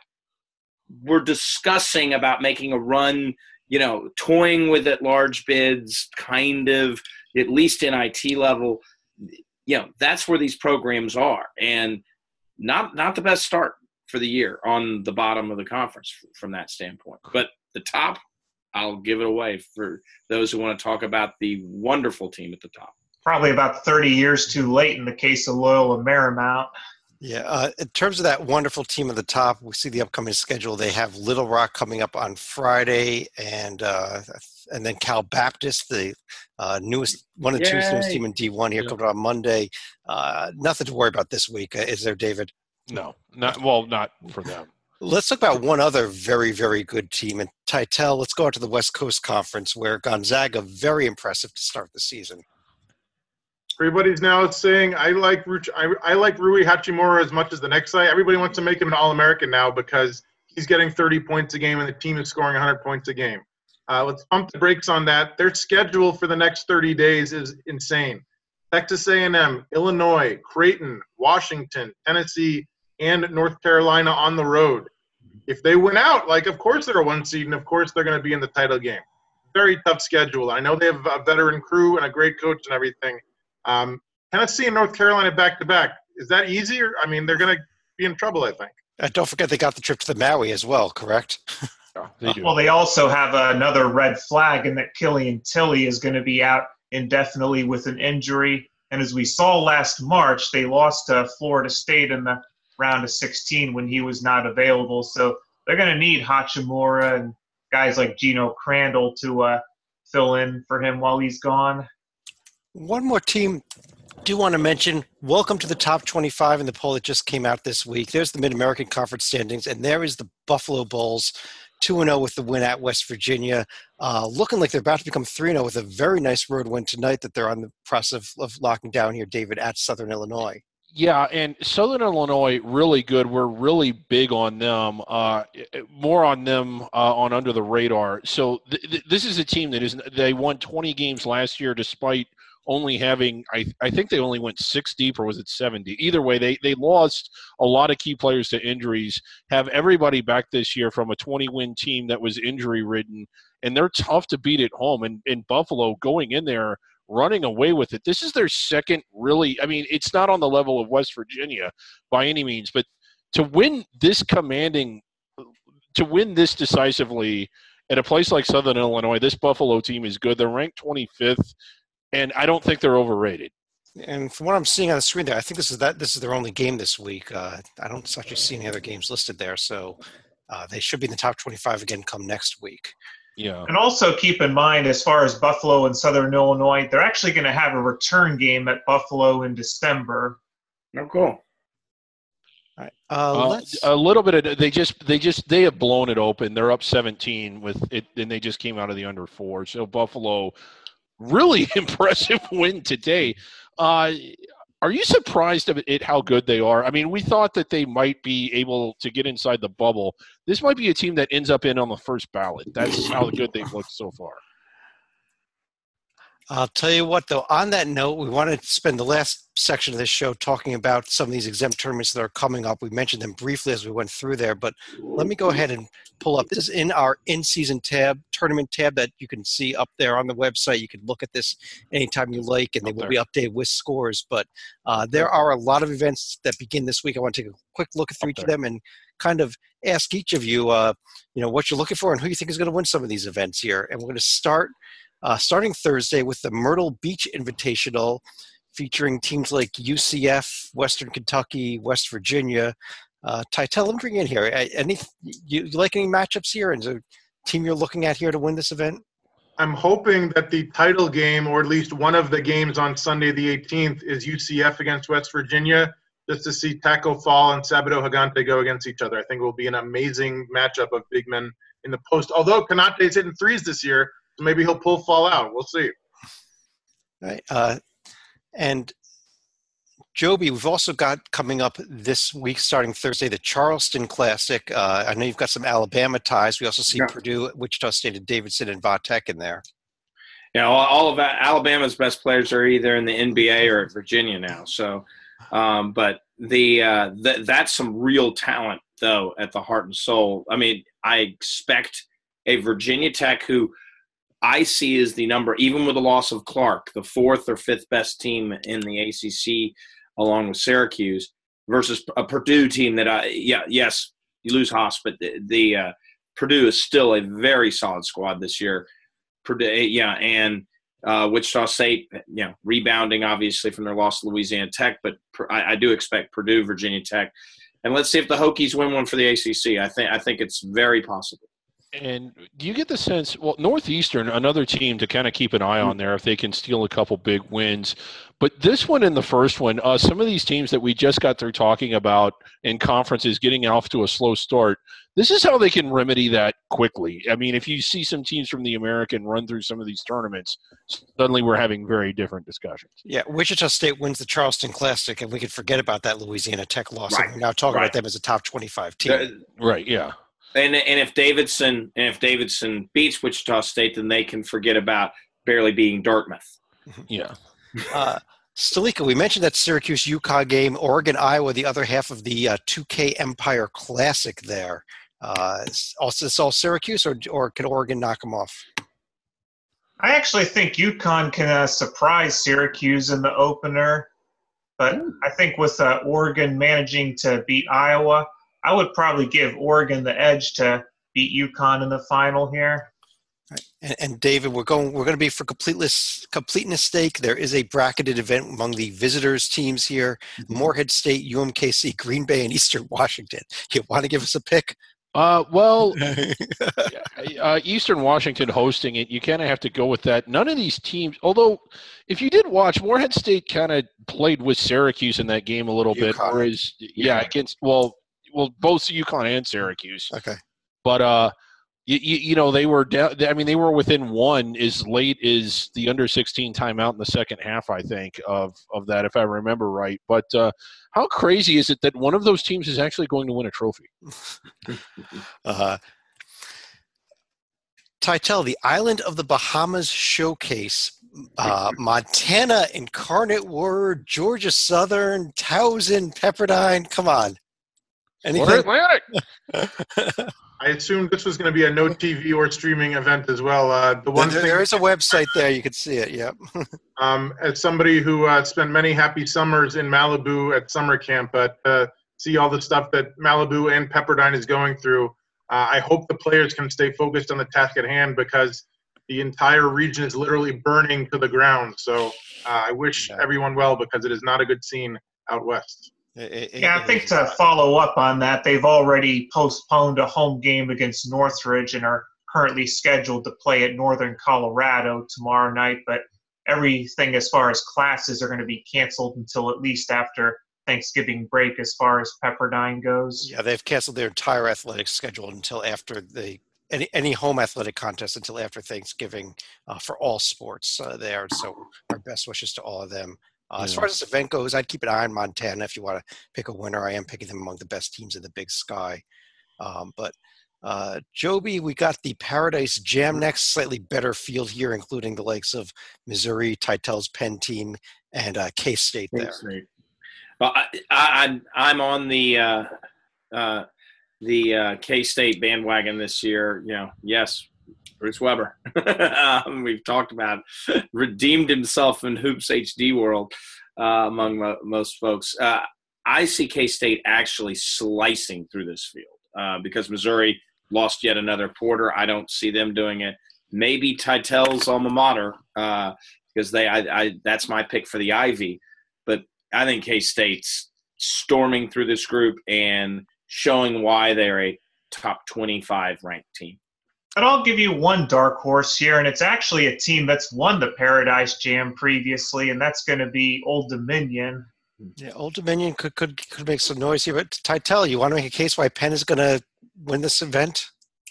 were discussing about making a run, you know, toying with at large bids, kind of, at least in I T level. You know, that's where these programs are. And not not the best start for the year on the bottom of the conference from that standpoint. But the top, I'll give it away for those who want to talk about the wonderful team at the top. Probably about thirty years too late in the case of Loyola Marymount. Yeah, uh, in terms of that wonderful team at the top, we see the upcoming schedule. They have Little Rock coming up on Friday, and uh, and then Cal Baptist, the uh, newest one of the two newest team in D one here, Yeah. coming up on Monday. Uh, nothing to worry about this week, uh, is there, David? No, not well, not for them. Let's talk about one other very, very good team. And Titel, let's go out to the West Coast Conference, where Gonzaga, very impressive to start the season. Everybody's now saying I like Ru- I, I like Rui Hachimura as much as the next guy. Everybody wants to make him an All-American now because he's getting thirty points a game and the team is scoring one hundred points a game. Uh, let's pump the brakes on that. Their schedule for the next thirty days is insane. Texas A and M, Illinois, Creighton, Washington, Tennessee, and North Carolina on the road. If they win out, like, of course they're a one seed, and of course they're going to be in the title game. Very tough schedule. I know they have a veteran crew and a great coach and everything. Um, Tennessee and North Carolina back-to-back. Is that easier? I mean, they're going to be in trouble, I think. Uh, don't forget they got the trip to the Maui as well, correct? Yeah, they do. Well, they also have another red flag in that Killian Tilly is going to be out indefinitely with an injury. And as we saw last March, they lost to Florida State in the round of sixteen when he was not available. So they're going to need Hachimura and guys like Gino Crandall to uh, fill in for him while he's gone. One more team I do want to mention, welcome to the top twenty-five in the poll that just came out this week. There's the Mid-American Conference standings, and there is the Buffalo Bulls, two and oh with the win at West Virginia, uh, looking like they're about to become three and oh with a very nice road win tonight that they're on the process of, of locking down here, David, at Southern Illinois. Yeah, and Southern Illinois, really good. We're really big on them, uh, more on them uh, on Under the Radar. So th- th- this is a team that is – they won twenty games last year despite – only having, I, I think they only went six deep, or was it seventy? Either way, they, they lost a lot of key players to injuries, have everybody back this year from a twenty-win team that was injury-ridden, and they're tough to beat at home. And, and Buffalo going in there, running away with it. This is their second really – I mean, it's not on the level of West Virginia by any means, but to win this commanding – to win this decisively at a place like Southern Illinois, this Buffalo team is good. They're ranked twenty-fifth. And I don't think they're overrated. And from what I'm seeing on the screen there, I think this is that this is their only game this week. Uh, I don't actually see any other games listed there, so uh, they should be in the top twenty-five again come next week. Yeah. And also keep in mind, as far as Buffalo and Southern Illinois, they're actually going to have a return game at Buffalo in December. Oh, cool. All right. Uh, Uh, let's, a little bit of they just they just they have blown it open. They're up seventeen with it, and they just came out of the under four. So Buffalo. Really impressive win today. Uh, are you surprised at it, how good they are? I mean, we thought that they might be able to get inside the bubble. This might be a team that ends up in on the first ballot. That's how good they've looked so far. I'll tell you what, though, on that note, we want to spend the last section of this show talking about some of these exempt tournaments that are coming up. We mentioned them briefly as we went through there, but let me go ahead and pull up. This is in our in-season tab, tournament tab that you can see up there on the website. You can look at this anytime you like, and they will be updated with scores. But uh, there are a lot of events that begin this week. I want to take a quick look through each of them and kind of ask each of you, uh, you know, what you're looking for and who you think is going to win some of these events here. And we're going to start – Uh, starting Thursday with the Myrtle Beach Invitational, featuring teams like U C F, Western Kentucky, West Virginia. Uh, Titel, let me bring you in here. Any, you, you like any matchups here? And is there a team you're looking at here to win this event? I'm hoping that the title game, or at least one of the games on Sunday the eighteenth, is U C F against West Virginia, just to see Taco Fall and Sabado Gigante go against each other. I think it will be an amazing matchup of big men in the post. Although Konate's hitting threes this year, so maybe he'll pull Fall out. We'll see. All right. Uh, and Joby, we've also got coming up this week, starting Thursday, the Charleston Classic. Uh, I know you've got some Alabama ties. We also see Yeah. Purdue, Wichita State, and Davidson and Vatek in there. Yeah, all, all of Alabama's best players are either in the N B A or at Virginia now. So, um, but the, uh, the that's some real talent though at the heart and soul. I mean, I expect a Virginia Tech who I see as the number, even with the loss of Clark, the fourth or fifth best team in the A C C, along with Syracuse, versus a Purdue team that I, yeah, yes, you lose Haas, but the, the uh, Purdue is still a very solid squad this year. Purdue, yeah, and Uh, Wichita State, you know, rebounding obviously from their loss to Louisiana Tech, but I, I do expect Purdue, Virginia Tech, and let's see if the Hokies win one for the A C C. I think I think it's very possible. And do you get the sense, well, Northeastern, another team to kind of keep an eye on there if they can steal a couple big wins. But this one and the first one, uh, some of these teams that we just got through talking about in conferences getting off to a slow start, this is how they can remedy that quickly. I mean, if you see some teams from the American run through some of these tournaments, suddenly we're having very different discussions. Yeah, Wichita State wins the Charleston Classic, and we can forget about that Louisiana Tech loss. Right. And we're now talking Right. about them as a top twenty-five team. Right, yeah. And and if Davidson and if Davidson beats Wichita State, then they can forget about barely beating Dartmouth. Yeah. Uh, Stalika, we mentioned that Syracuse UConn game, Oregon Iowa, the other half of the uh, two K Empire Classic there. Uh, is also, is all Syracuse, or or can Oregon knock them off? I actually think UConn can uh, surprise Syracuse in the opener, but I think with uh, Oregon managing to beat Iowa, I would probably give Oregon the edge to beat UConn in the final here. And, and David, we're going we're going to be for completeness completeness sake. There is a bracketed event among the visitors teams here: Morehead State, U M K C, Green Bay, and Eastern Washington. You want to give us a pick? Uh, well, uh, Eastern Washington hosting it, you kind of have to go with that. None of these teams, although if you did watch, Morehead State kind of played with Syracuse in that game a little UConn. bit, whereas yeah, yeah, against well, well, both UConn and Syracuse. Okay, but uh, you, you, you know they were down. I mean, they were within one as late as the under sixteen timeout in the second half, I think, of of that, if I remember right. But uh, how crazy is it that one of those teams is actually going to win a trophy? uh, Titel, the Island of the Bahamas Showcase. Uh, Montana, Incarnate Word, Georgia Southern, Towson, Pepperdine. Come on. Or Anything? Atlantic. I assumed this was going to be a no T V or streaming event as well. Uh, the one There, thing, there is a website there. You can see it. Yep. um, as somebody who uh, spent many happy summers in Malibu at summer camp, but uh, see all the stuff that Malibu and Pepperdine is going through, uh, I hope the players can stay focused on the task at hand because the entire region is literally burning to the ground. So uh, I wish Yeah. everyone well because it is not a good scene out west. It- it- Yeah, I it think is. to follow up on that, they've already postponed a home game against Northridge and are currently scheduled to play at Northern Colorado tomorrow night. But everything as far as classes are going to be canceled until at least after Thanksgiving break as far as Pepperdine goes. Yeah, they've canceled their entire athletic schedule until after the any any home athletic contest until after Thanksgiving uh, for all sports uh, there. So our best wishes to all of them. Uh, As Yeah. far as this event goes, I'd keep an eye on Montana if you want to pick a winner. I am picking them among the best teams in the Big Sky. Um, but uh, Joby, we got the Paradise Jam next, slightly better field here, including the likes of Missouri, Titel's Penn team, and uh, K-State there. Well, I, I, I'm on the uh, uh, the uh, K-State bandwagon this year. You know, yes, Bruce Weber. um, we've talked about it. Redeemed himself in Hoops H D world uh, among mo- most folks. Uh, I see K-State actually slicing through this field uh, because Missouri lost yet another Porter. I don't see them doing it. Maybe Titel's alma mater uh, because they. I, I that's my pick for the Ivy, but I think K-State's storming through this group and showing why they're a top twenty-five ranked team. But I'll give you one dark horse here, and it's actually a team that's won the Paradise Jam previously, and that's going to be Old Dominion. Yeah, Old Dominion could could could make some noise here. But Titel, you want to make a case why Penn is going to win this event?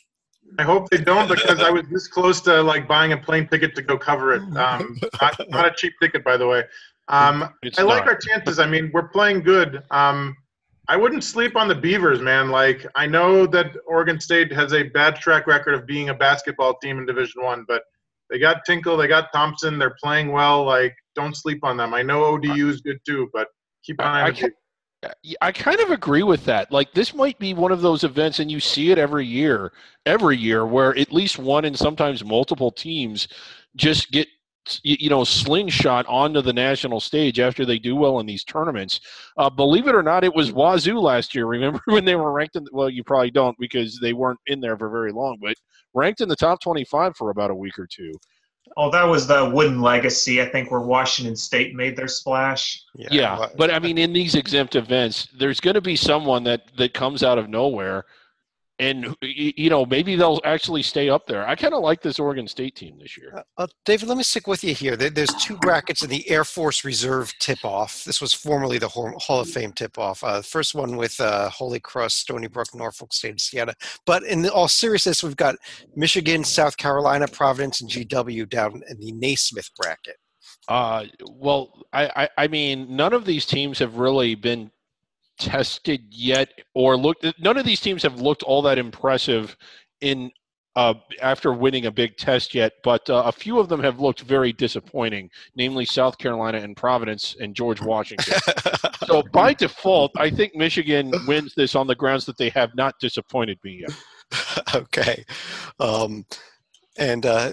I hope they don't because I was this close to like buying a plane ticket to go cover it. Um, not, not a cheap ticket, by the way. Um, It's I like not. our chances. I mean, we're playing good. Um, I wouldn't sleep on the Beavers, man. Like, I know that Oregon State has a bad track record of being a basketball team in Division One, but they got Tinkle, they got Thompson, they're playing well. Like, don't sleep on them. I know O D U is good too, but keep an eye I, on I, the ca- I kind of agree with that. Like, this might be one of those events, and you see it every year, every year, where at least one and sometimes multiple teams just get, you you know, slingshot onto the national stage after they do well in these tournaments. Uh, believe it or not, it was Wazoo last year. Remember when they were ranked in – well, you probably don't because they weren't in there for very long, but ranked in the top twenty-five for about a week or two. Oh, that was the Wooden Legacy, I think, where Washington State made their splash. Yeah, Yeah, well, but I mean, in these exempt events, there's going to be someone that that comes out of nowhere, and y- you know maybe they'll actually stay up there. I kind of like this Oregon State team this year. Uh, uh, David, let me stick with you here. There, there's two brackets in the Air Force Reserve tip-off. This was formerly the Hall Hall of Fame tip-off. Uh, first one with uh, Holy Cross, Stony Brook, Norfolk State, and Siena. But in the, all seriousness, we've got Michigan, South Carolina, Providence, and G W down in the Naismith bracket. Uh, well, I, I I mean, none of these teams have really been tested yet, or looked. None of these teams have looked all that impressive in. Uh, after winning a big test yet, but uh, a few of them have looked very disappointing, namely South Carolina and Providence and George Washington. So by default, I think Michigan wins this on the grounds that they have not disappointed me yet. Okay. Um, and uh,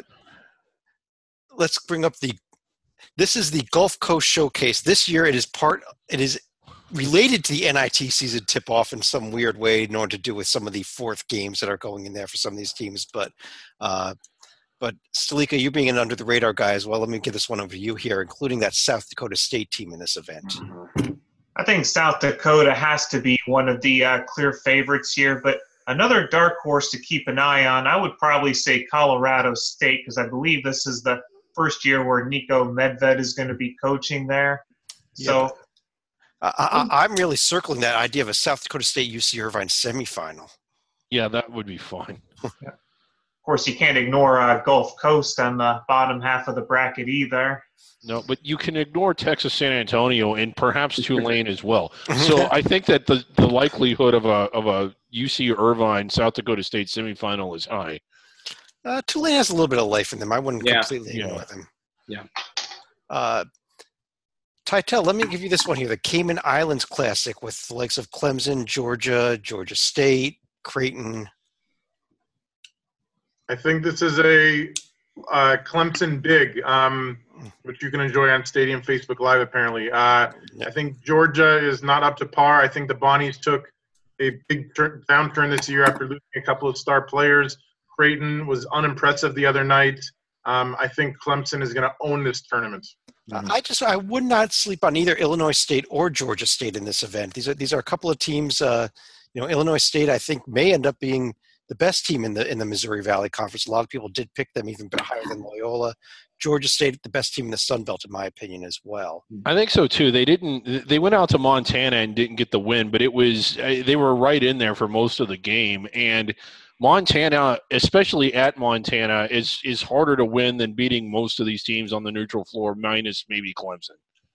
let's bring up the – this is the Gulf Coast Showcase. This year it is part – it is related to the N I T season tip-off in some weird way in order to do with some of the fourth games that are going in there for some of these teams. But, uh, but Stalika, you being an under-the-radar guy as well, let me give this one over to you here, including that South Dakota State team in this event. I think South Dakota has to be one of the uh, clear favorites here, but another dark horse to keep an eye on, I would probably say Colorado State, because I believe this is the first year where Nico Medved is going to be coaching there. So. Yeah. I, I, I'm really circling that idea of a South Dakota State U C Irvine semifinal. Yeah, that would be fun. Yeah. Of course, you can't ignore uh, Gulf Coast on the bottom half of the bracket either. No, but you can ignore Texas San Antonio and perhaps Tulane as well. So I think that the, the likelihood of a of a U C Irvine South Dakota State semifinal is high. Uh, Tulane has a little bit of life in them. I wouldn't Yeah. completely Yeah. ignore them. Yeah. Uh, Titel, let me give you this one here, the Cayman Islands Classic with the likes of Clemson, Georgia, Georgia State, Creighton. I think this is a uh, Clemson big, um, which you can enjoy on Stadium Facebook Live, apparently. Uh, I think Georgia is not up to par. I think the Bonnies took a big turn, downturn this year after losing a couple of star players. Creighton was unimpressive the other night. Um, I think Clemson is going to own this tournament. Mm-hmm. I just I would not sleep on either Illinois State or Georgia State in this event. These are these are a couple of teams. Uh, you know, Illinois State I think may end up being the best team in the in the Missouri Valley Conference. A lot of people did pick them even bit higher than Loyola. Georgia State, the best team in the Sun Belt, in my opinion, as well. I think so too. They didn't. They went out to Montana and didn't get the win, but it was they were right in there for most of the game. And Montana, especially at Montana, is is harder to win than beating most of these teams on the neutral floor, minus maybe Clemson.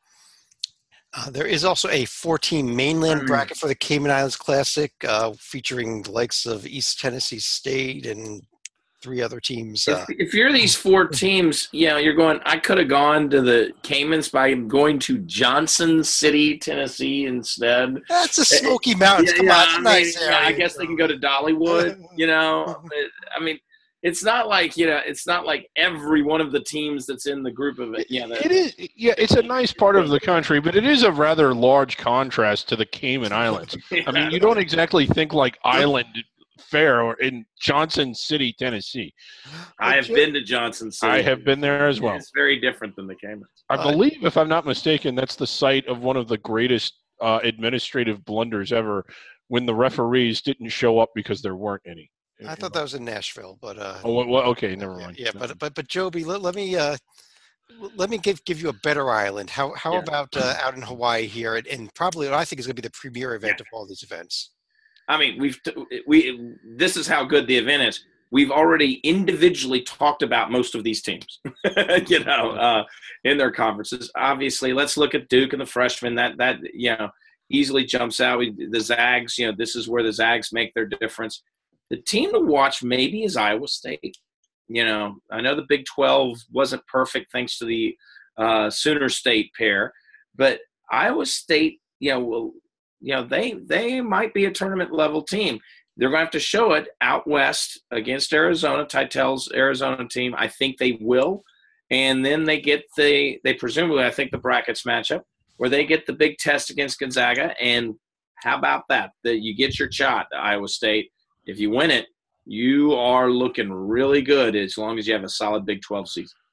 Uh, there is also a four-team mainland bracket for the Cayman Islands Classic, uh, featuring the likes of East Tennessee State and three other teams. Uh, If, if you're these four teams, you know, you're going, I could have gone to the Caymans by going to Johnson City, Tennessee instead. that's the Smoky Mountains. Yeah, Come yeah, on, I it's a mean, nice yeah, area. I guess they can go to Dollywood, you know. I mean, it's not like, you know, it's not like every one of the teams that's in the group of it. Yeah, that, It is. Yeah, it's a nice part of the country, but it is a rather large contrast to the Cayman Islands. I mean, you don't exactly think like island fare or in Johnson City, Tennessee. I have been to Johnson City. I have been there as well. It's very different than the Caymans. I believe, if I'm not mistaken, that's the site of one of the greatest uh, administrative blunders ever, when the referees didn't show up because there weren't any. I thought that was in Nashville, but uh, Oh, well, okay, never mind. yeah, but but but Joby, let, let me uh, let me give give you a better island. How how Yeah. about uh, out in Hawaii here, and, and probably what I think is going to be the premier event Yeah. of all these events. I mean, we've we this is how good the event is. We've already individually talked about most of these teams, you know, uh, in their conferences. Obviously, let's look at Duke and the freshmen. That that you know easily jumps out. We, the Zags, you know, this is where the Zags make their difference. The team to watch maybe is Iowa State. You know, I know the Big twelve wasn't perfect thanks to the uh, Sooner State pair, but Iowa State, you know, will. You know, they they might be a tournament level team. They're going to have to show it out west against Arizona, Titel's Arizona team. I think they will. And then they get the, they presumably, I think the brackets match up, where they get the big test against Gonzaga. And how about that? That you get your shot, Iowa State. If you win it, you are looking really good as long as you have a solid Big twelve season.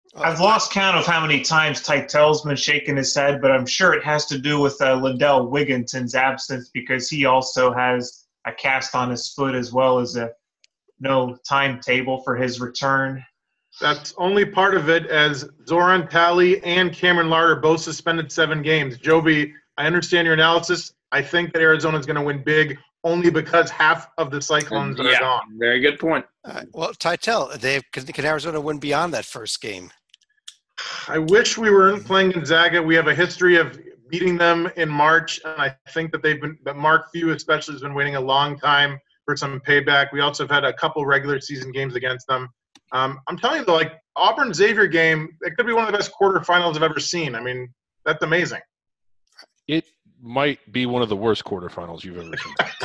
I've lost count of how many times Tytel's been shaking his head, but I'm sure it has to do with uh, Lindell Wigginton's absence because he also has a cast on his foot as well as a no timetable for his return. That's only part of it, as Zoran Talley and Cameron Lard are both suspended seven games. Joby, I understand your analysis. I think that Arizona is going to win big only because half of the Cyclones yeah, are gone. Very good point. Uh, well, Tytel, they can, can Arizona win beyond that first game? I wish we weren't playing Gonzaga. We have a history of beating them in March, and I think that they've been, that Mark Few especially has been waiting a long time for some payback. We also have had a couple regular season games against them. Um, I'm telling you, though, like Auburn Xavier game, it could be one of the best quarterfinals I've ever seen. I mean, that's amazing. It might be one of the worst quarterfinals you've ever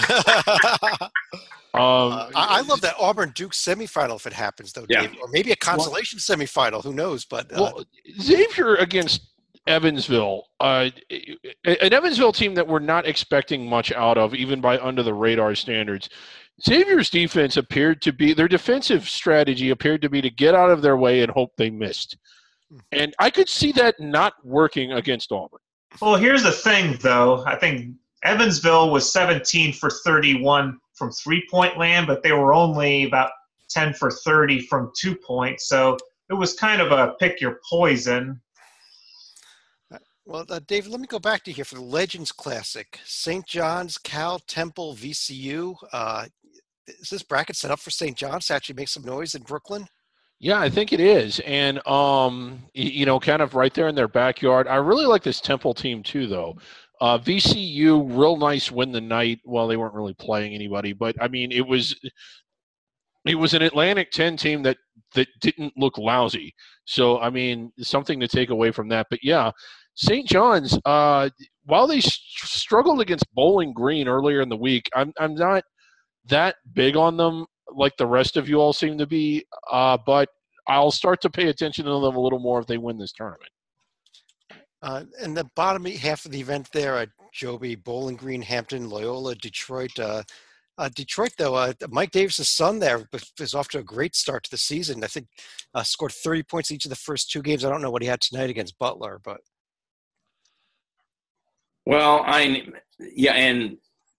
seen. Um, uh, I, I love that Auburn Duke semifinal if it happens, though, Yeah. Dave. Or maybe a consolation well, semifinal. Who knows? But uh, well, Xavier against Evansville, uh, an Evansville team that we're not expecting much out of, even by under the radar standards. Xavier's defense appeared to be their defensive strategy appeared to be to get out of their way and hope they missed, and I could see that not working against Auburn. Well, here's the thing, though. I think Evansville was seventeen for thirty-one from three-point land, but they were only about ten for thirty from two points. So it was kind of a pick your poison. Well, uh, David, let me go back to here for the Legends Classic. Saint John's, Cal, Temple, V C U. Uh, is this bracket set up for Saint John's to actually make some noise in Brooklyn? Yeah, I think it is. And, um, you know, kind of right there in their backyard. I really like this Temple team too, though. Uh, V C U, real nice win the night. Well, they weren't really playing anybody, but I mean, it was it was an Atlantic ten team that that didn't look lousy. So I mean, something to take away from that. But yeah, Saint John's, uh, while they st- struggled against Bowling Green earlier in the week, I'm I'm not that big on them like the rest of you all seem to be. Uh, but I'll start to pay attention to them a little more if they win this tournament. Uh, and the bottom half of the event there, uh, Joby, Bowling Green, Hampton, Loyola, Detroit. Uh, uh, Detroit, though, uh, Mike Davis's son there is off to a great start to the season. I think uh, scored thirty points each of the first two games. I don't know what he had tonight against Butler, but. Well, I yeah, and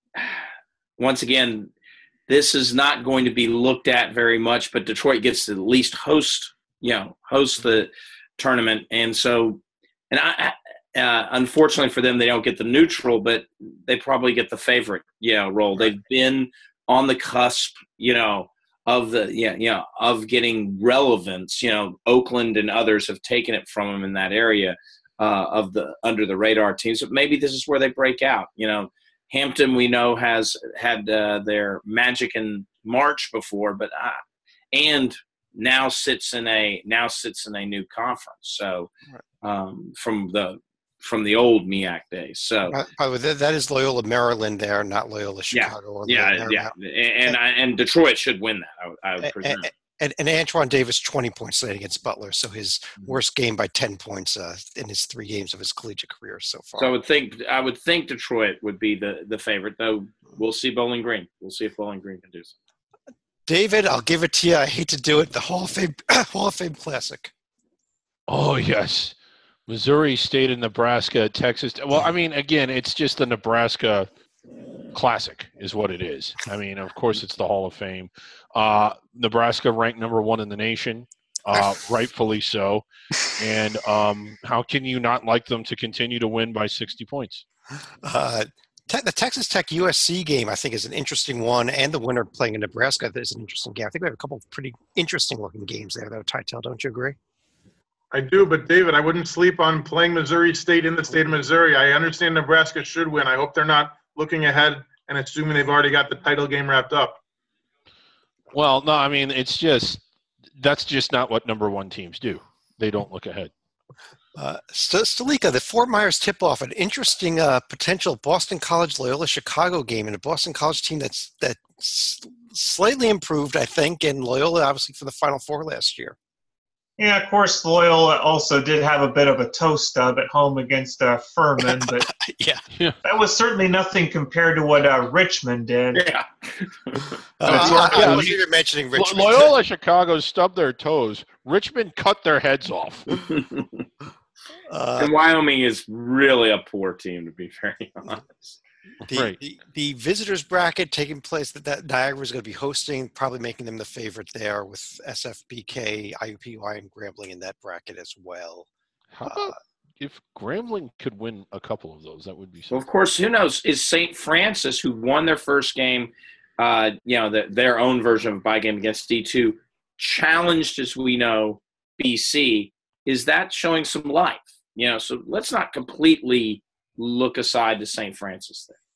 once again, this is not going to be looked at very much, but Detroit gets to at least host, you know, host the tournament, and so. And I, uh, unfortunately for them, they don't get the neutral, but they probably get the favorite, you know, role. They've been on the cusp, you know, of the, yeah, you know, of getting relevance. You know, Oakland and others have taken it from them in that area uh, of the under the radar teams. But maybe this is where they break out. You know, Hampton we know has had uh, their magic in March before, but uh, and now sits in a now sits in a new conference. So. Right. Um, from the from the old M E A C days. So, by, by the way, that, that is Loyola Maryland there, not Loyola Chicago. Yeah, yeah, yeah. And and, I, and Detroit should win that. I, I would presume. And, and, and Antoine Davis, twenty points tonight against Butler, so his worst game by ten points uh, in his three games of his collegiate career so far. So I would think I would think Detroit would be the the favorite, though. We'll see Bowling Green. We'll see if Bowling Green can do so. David, I'll give it to you. I hate to do it. The Hall of Fame Hall of Fame Classic. Oh yes. Missouri State and Nebraska, Texas. Well, I mean, again, it's just the Nebraska Classic is what it is. I mean, of course, it's the Hall of Fame. Uh, Nebraska ranked number one in the nation, uh, rightfully so. And um, how can you not like them to continue to win by sixty points? Uh, te- the Texas Tech U S C game, I think, is an interesting one. And the winner playing in Nebraska is an interesting game. I think we have a couple of pretty interesting-looking games there, though, Tytel. Don't you agree? I do, but David, I wouldn't sleep on playing Missouri State in the state of Missouri. I understand Nebraska should win. I hope they're not looking ahead and assuming they've already got the title game wrapped up. Well, no, I mean, it's just that's just not what number one teams do. They don't look ahead. Uh, St- Stalika, the Fort Myers tip-off, an interesting uh, potential Boston College Loyola Chicago game, and a Boston College team that's that's slightly improved, I think, and Loyola obviously for the Final Four last year. Yeah, of course, Loyola also did have a bit of a toe stub at home against uh, Furman, but yeah. that was certainly nothing compared to what uh, Richmond did. Yeah. Uh, Uh, I, I yeah, wasn't even mentioning Lo- Richmond. Loyola Chicago stubbed their toes. Richmond cut their heads off. Uh, And Wyoming is really a poor team, to be very honest. the, Right. the the visitors bracket taking place that, that Niagara is going to be hosting, probably making them the favorite there with S F B K, I U P Y, and Grambling in that bracket as well. How about if Grambling could win a couple of those? That would be Well, so. of course, who knows? Is Saint Francis, who won their first game, uh, you know, the, their own version of a bye game against D two, challenged, as we know, B C, is that showing some life? You know, so let's not completely look aside to Saint Francis there.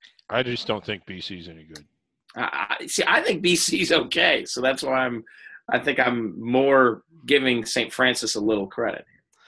I just don't think B C's any good. I, I, see, I think B C's okay, so that's why I'm. I think I'm more giving Saint Francis a little credit.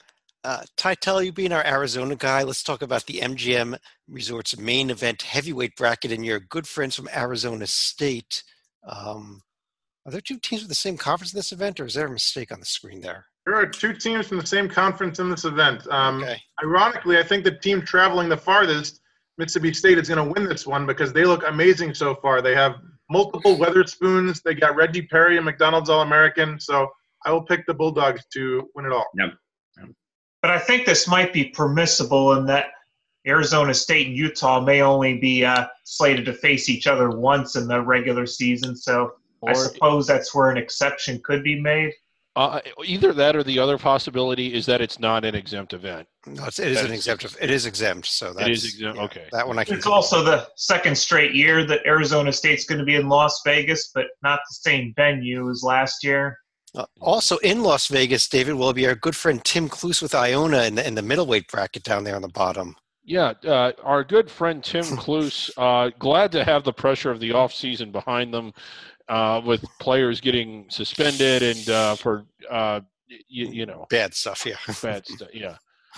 Uh, Tytel, you being our Arizona guy, let's talk about the M G M Resorts main event heavyweight bracket and your good friends from Arizona State. Um, are there two teams with the same conference in this event, or is there a mistake on the screen there? There are two teams from the same conference in this event. Um, Okay. Ironically, I think the team traveling the farthest, Mississippi State, is going to win this one because they look amazing so far. They have multiple Weatherspoons. They got Reggie Perry, a McDonald's All-American. So I will pick the Bulldogs to win it all. Yep. But I think this might be permissible in that Arizona State and Utah may only be uh, slated to face each other once in the regular season. So I Or- suppose that's where an exception could be made. Uh, either that or the other possibility is that it's not an exempt event. No, it's, it is an That's- exempt. It is exempt. So that's, It is exempt. Okay. That one I can. It's also the second straight year that Arizona State's going to be in Las Vegas, but not the same venue as last year. Uh, also in Las Vegas, David, will be our good friend Tim Cluse with Iona in the, in the middleweight bracket down there on the bottom. Yeah, uh, our good friend Tim Cluse, uh, glad to have the pressure of the offseason behind them uh, with players getting suspended and uh, for, uh, you, you know, Bad stuff, yeah. bad stuff. Yeah.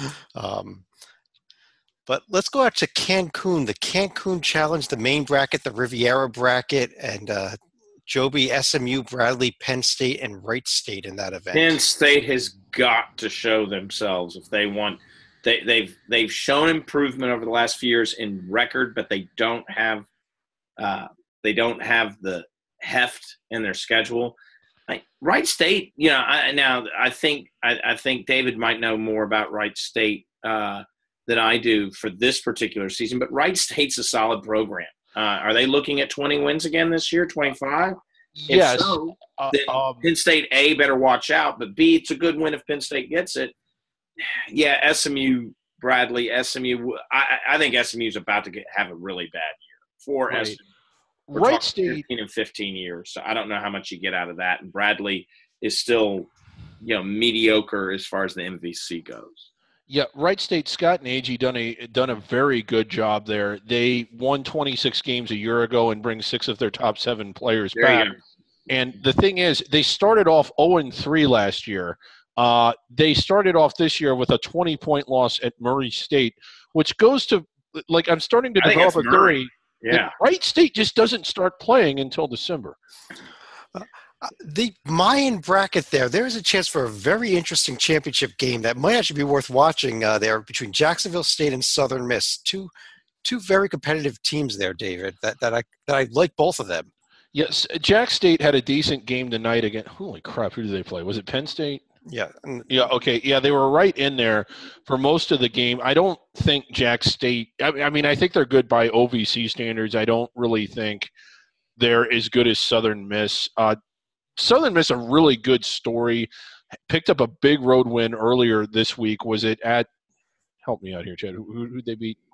Um, but let's go out to Cancun, the Cancun Challenge, the main bracket, the Riviera bracket, and uh, Joby, S M U, Bradley, Penn State, and Wright State in that event. Penn State has got to show themselves if they want. They, they've they've shown improvement over the last few years in record, but they don't have uh, they don't have the heft in their schedule. Like, Wright State, you know, I, now I think I, I think David might know more about Wright State uh, than I do for this particular season. But Wright State's a solid program. Uh, are they looking at twenty wins again this year? twenty-five? Yes. If so, Uh, then um, Penn State, A, better watch out. But B, it's a good win if Penn State gets it. Yeah, S M U, Bradley, S M U. I, I think S M U is about to get, have a really bad year for Right. S M U. We're Wright talking State, fifteen and fifteen years. So I don't know how much you get out of that. And Bradley is still, you know, mediocre as far as the M V C goes. yeah, Wright State, Scott and Agee done a done a very good job there. They won twenty-six games a year ago and bring six of their top seven players There back. you go. And the thing is, they started off oh and three last year. Uh, they started off this year with a twenty-point loss at Murray State, which goes to, like, I'm starting to I think develop a it's Murray. theory Yeah. that Wright State just doesn't start playing until December. Uh, the Mayan bracket there, there is a chance for a very interesting championship game that might actually be worth watching uh, there between Jacksonville State and Southern Miss. Two two very competitive teams there, David, that, that, I, that I like both of them. Yes, Jack State had a decent game tonight again. Holy crap, who did they play? Was it Penn State? Yeah. And, Yeah, okay. Yeah, they were right in there for most of the game. I don't think Jack State – I mean, I think they're good by O V C standards. I don't really think they're as good as Southern Miss. Uh, Southern Miss, a really good story. Picked up a big road win earlier this week. Was it at – help me out here, Chad. Who who did they beat?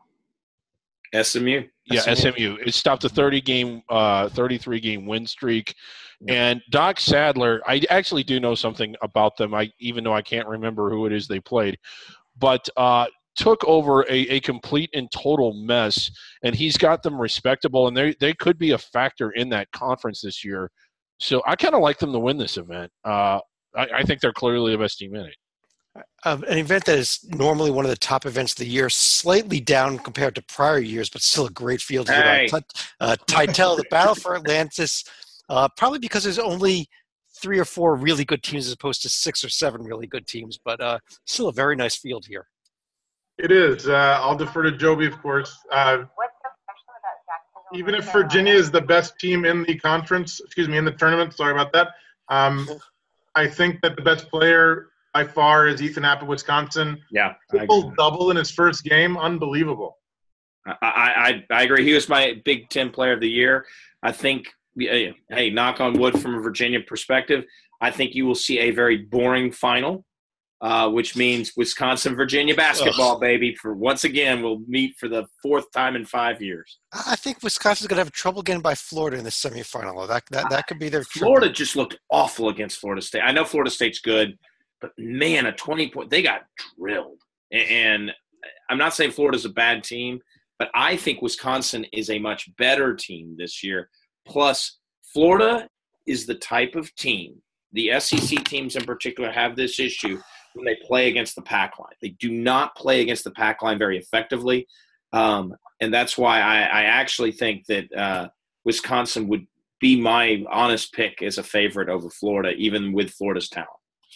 S M U. Yeah, S M U. It stopped a thirty-game, uh, thirty-three-game win streak. And Doc Sadler, I actually do know something about them, I even though I can't remember who it is they played. But uh, took over a, a complete and total mess, and he's got them respectable, and they they could be a factor in that conference this year. So I kind of like them to win this event. Uh, I, I think they're clearly the best team in it. uh, an event that is normally one of the top events of the year, slightly down compared to prior years, but still a great field here Hey. on uh, Titel, the Battle for Atlantis, uh, probably because there's only three or four really good teams as opposed to six or seven really good teams, but uh, still a very nice field here. It is. Uh, I'll defer to Joby, of course. Uh, even if Virginia is the best team in the conference, excuse me, in the tournament, sorry about that, um, I think that the best player by far is Ethan App of Wisconsin. Yeah. Triple double in his first game. Unbelievable. I, I, I agree. He was my Big Ten Player of the Year. I think, hey, knock on wood from a Virginia perspective, I think you will see a very boring final, uh, which means Wisconsin-Virginia basketball, Ugh. baby, for once again, we'll meet for the fourth time in five years. I think Wisconsin's going to have trouble getting by Florida in the semifinal. That that, that could be their Florida triple. just looked awful against Florida State. I know Florida State's good, but, man, a twenty-point – they got drilled. And I'm not saying Florida's a bad team, but I think Wisconsin is a much better team this year. Plus, Florida is the type of team – the S E C teams in particular have this issue – when they play against the pack line. They do not play against the pack line very effectively. Um, and that's why I, I actually think that uh, Wisconsin would be my honest pick as a favorite over Florida, even with Florida's talent.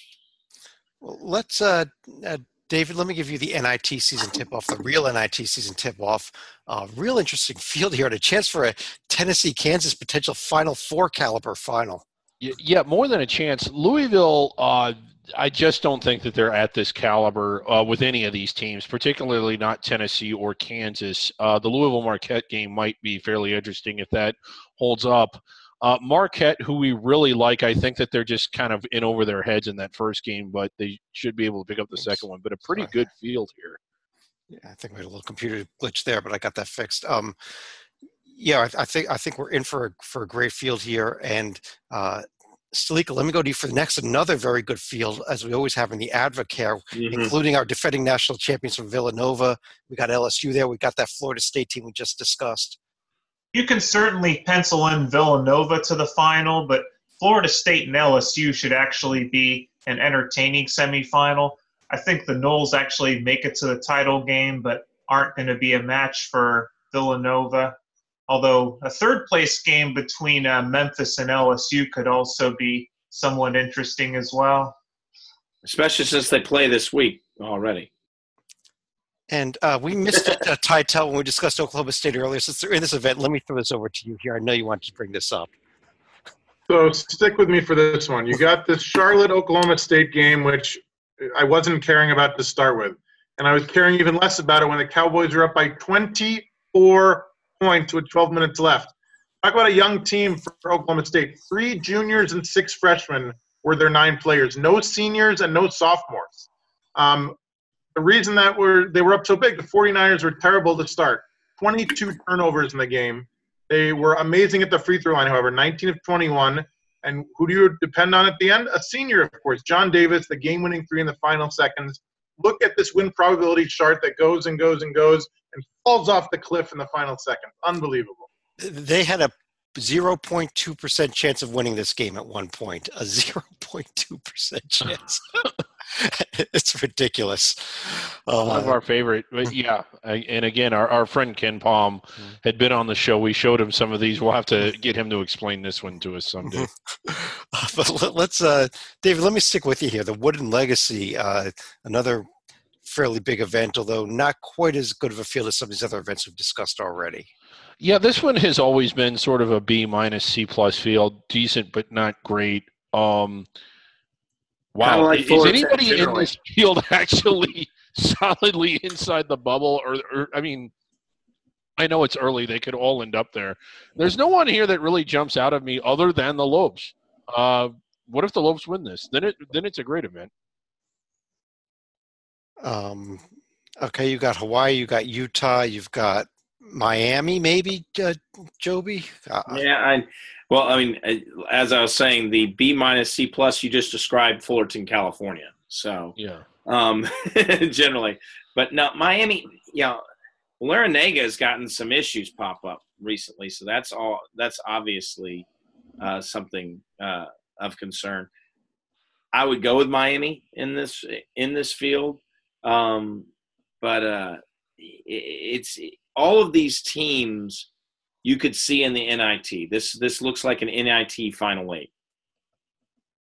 Well, let's, uh, uh, David, let me give you the N I T season tip-off, the real N I T season tip-off. Uh, real interesting field here and a chance for a Tennessee-Kansas potential Final Four caliber final. Yeah, more than a chance. Louisville, uh, I just don't think that they're at this caliber uh, with any of these teams, particularly not Tennessee or Kansas. Uh, the Louisville-Marquette game might be fairly interesting if that holds up. Uh, Marquette, who we really like, I think that they're just kind of in over their heads in that first game, but they should be able to pick up the second one. But a pretty good field here. Yeah, I think we had a little computer glitch there, but I got that fixed. Um, yeah, I, I think I think we're in for a, for a great field here, and uh, Stalika, let me go to you for the next. Another very good field, as we always have in the Advocare, mm-hmm. including our defending national champions from Villanova. We got L S U there. We got that Florida State team we just discussed. You can certainly pencil in Villanova to the final, but Florida State and L S U should actually be an entertaining semifinal. I think the Noles actually make it to the title game, but aren't going to be a match for Villanova. Although a third-place game between uh, Memphis and L S U could also be somewhat interesting as well. Especially since they play this week already. And uh, we missed uh, Ty Tell when we discussed Oklahoma State earlier. Since they're in this event, let me throw this over to you here. I know you wanted to bring this up. So stick with me for this one. You got this Charlotte-Oklahoma State game, which I wasn't caring about to start with. And I was caring even less about it when the Cowboys were up by twenty-four points with twelve minutes left. Talk about a young team for Oklahoma State. Three juniors and six freshmen were their nine players. No seniors and no sophomores. Um, the reason that were they were up so big, the 49ers were terrible to start. twenty-two turnovers in the game. They were amazing at the free throw line, however, nineteen of twenty-one. And who do you depend on at the end? A senior, of course, John Davis, the game-winning three in the final seconds. Look at this win probability chart that goes and goes and goes and falls off the cliff in the final second. Unbelievable. They had a zero point two percent chance of winning this game at one point. A zero point two percent chance. It's ridiculous. Uh, One of our favorite, but yeah. And again, our, our friend Ken Palm had been on the show. We showed him some of these. We'll have to get him to explain this one to us someday. But let's, uh, David, let me stick with you here. The Wooden Legacy, uh, another fairly big event, although not quite as good of a field as some of these other events we've discussed already. Yeah, this one has always been sort of a B minus C plus field, decent but not great. Um, wow, like is anybody in this field actually solidly inside the bubble? Or, or, I mean, I know it's early; they could all end up there. There's no one here that really jumps out of me other than the Lobes. Uh, what if the Lobes win this? Then it then it's a great event. Um, okay, you got Hawaii, you got Utah, you've got Miami, maybe, uh, Joby? Uh, yeah, I, well, I mean, as I was saying, the B minus C plus you just described Fullerton, California. So, yeah, um, generally. But no, Miami, you know, Larinaga has gotten some issues pop up recently. So that's all, that's obviously uh, something uh, of concern. I would go with Miami in this, in this field. Um, but uh, it, it's all of these teams you could see in the N I T. This this looks like an N I T Final Eight.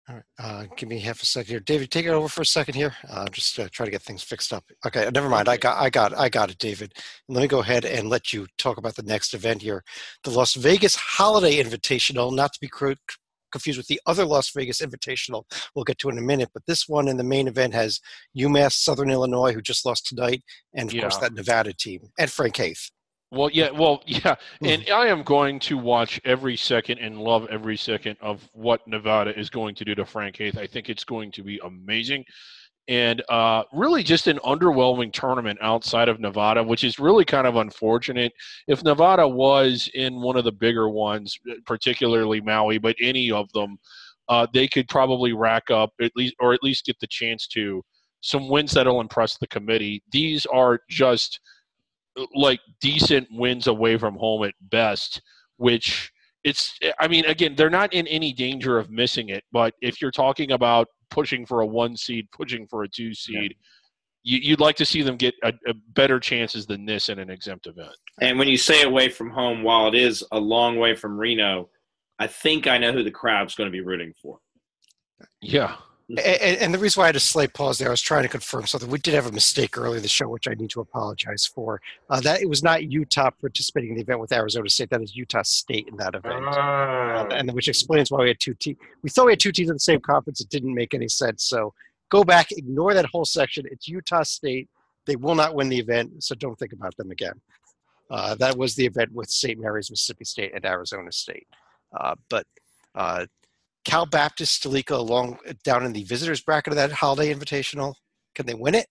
All right, uh, give me half a second here, David. Take it over for a second here. Uh, just uh, try to get things fixed up. Okay, never mind. I got, I got, I got it, David. Let me go ahead and let you talk about the next event here, the Las Vegas Holiday Invitational. Not to be cr- confused with the other Las Vegas Invitational. We'll get to in a minute, but this one in the main event has UMass Southern Illinois, who just lost tonight, and of Yeah. course that Nevada team, and Frank Haith. Well, yeah, well, yeah, and I am going to watch every second and love every second of what Nevada is going to do to Frank Haith. I think it's going to be amazing, and uh, really just an underwhelming tournament outside of Nevada, which is really kind of unfortunate. If Nevada was in one of the bigger ones, particularly Maui, but any of them, uh, they could probably rack up at least, or at least get the chance to, some wins that'll impress the committee. These are just like decent wins away from home at best, which it's, I mean, again, they're not in any danger of missing it, but if you're talking about pushing for a one seed, pushing for a two seed, yeah. you, you'd like to see them get a, a better chances than this in an exempt event. And when you say away from home, while it is a long way from Reno, I think I know who the crowd's going to be rooting for. Yeah. And, and the reason why I had a slight pause there, I was trying to confirm something. We did have a mistake earlier in the show, which I need to apologize for. Uh, that it was not Utah participating in the event with Arizona State. That is Utah State in that event, Uh, uh, and which explains why we had two teams. We thought we had two teams in the same conference. It didn't make any sense. So go back, ignore that whole section. It's Utah State. They will not win the event, so don't think about them again. Uh, that was the event with Saint Mary's, Mississippi State, and Arizona State. Uh, but uh, Cal Baptist, Stalica, along down in the visitors bracket of that Holiday Invitational. Can they win it?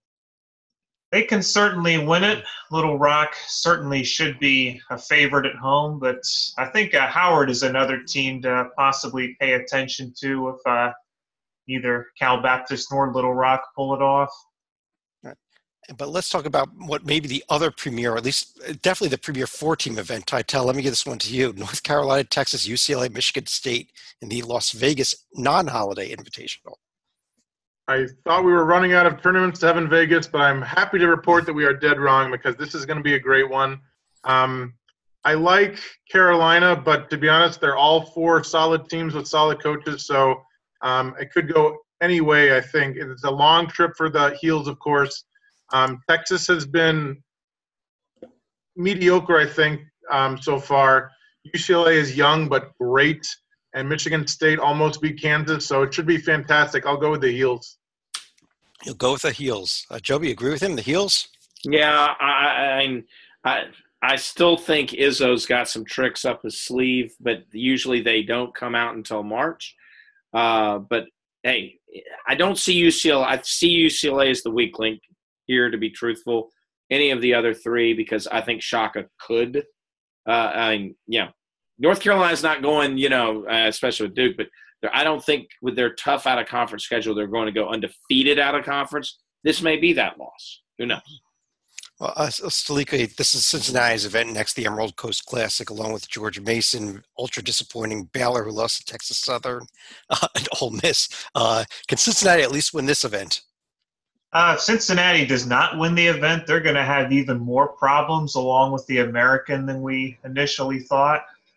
They can certainly win it. Little Rock certainly should be a favorite at home, but I think uh, Howard is another team to possibly pay attention to if uh, either Cal Baptist nor Little Rock pull it off. But let's talk about what maybe the other premier, or at least definitely the premier four-team event. Tytel, let me give this one to you. North Carolina, Texas, U C L A, Michigan State in the Las Vegas non-holiday invitational. I thought we were running out of tournaments to have in Vegas, but I'm happy to report that we are dead wrong because this is going to be a great one. Um, I like Carolina, but to be honest, they're all four solid teams with solid coaches, so um, it could go any way, I think. It's a long trip for the Heels, of course. Um, Texas has been mediocre, I think, um, so far. U C L A is young but great, and Michigan State almost beat Kansas, so it should be fantastic. I'll go with the Heels. You'll go with the Heels. Uh, Joby, agree with him? The Heels? Yeah, I, I, I, I still think Izzo's got some tricks up his sleeve, but usually they don't come out until March. Uh, but, hey, I don't see U C L A. I see U C L A as the weak link here, to be truthful. Any of the other three, because I think Shaka could. Uh, I mean, yeah, North Carolina's not going, you know, uh, especially with Duke, but I don't think with their tough out-of-conference schedule, they're going to go undefeated out of conference. This may be that loss. Who knows? Well, uh, Stalica, this is Cincinnati's event next, the Emerald Coast Classic, along with George Mason. Ultra disappointing Baylor, who lost to Texas Southern, uh, and Ole Miss. Uh, can Cincinnati at least win this event? Uh, if Cincinnati does not win the event, they're going to have even more problems along with the American than we initially thought.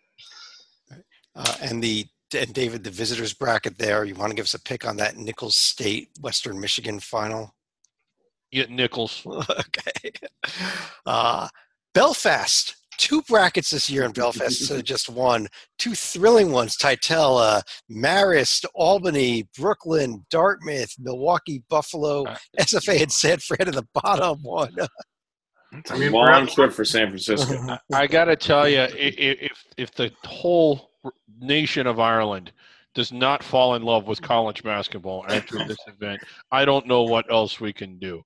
Uh, and the and David, the visitors bracket there, you want to give us a pick on that Nichols State, Western Michigan final? Get Nichols. Okay. Uh, Belfast. Two brackets this year in Belfast instead of just one. Two thrilling ones. Tytel, uh, Marist, Albany, Brooklyn, Dartmouth, Milwaukee, Buffalo, S F A, and San Fran in the bottom one. It's a long trip for San Francisco. I, I got to tell you, if if the whole nation of Ireland does not fall in love with college basketball after this event, I don't know what else we can do.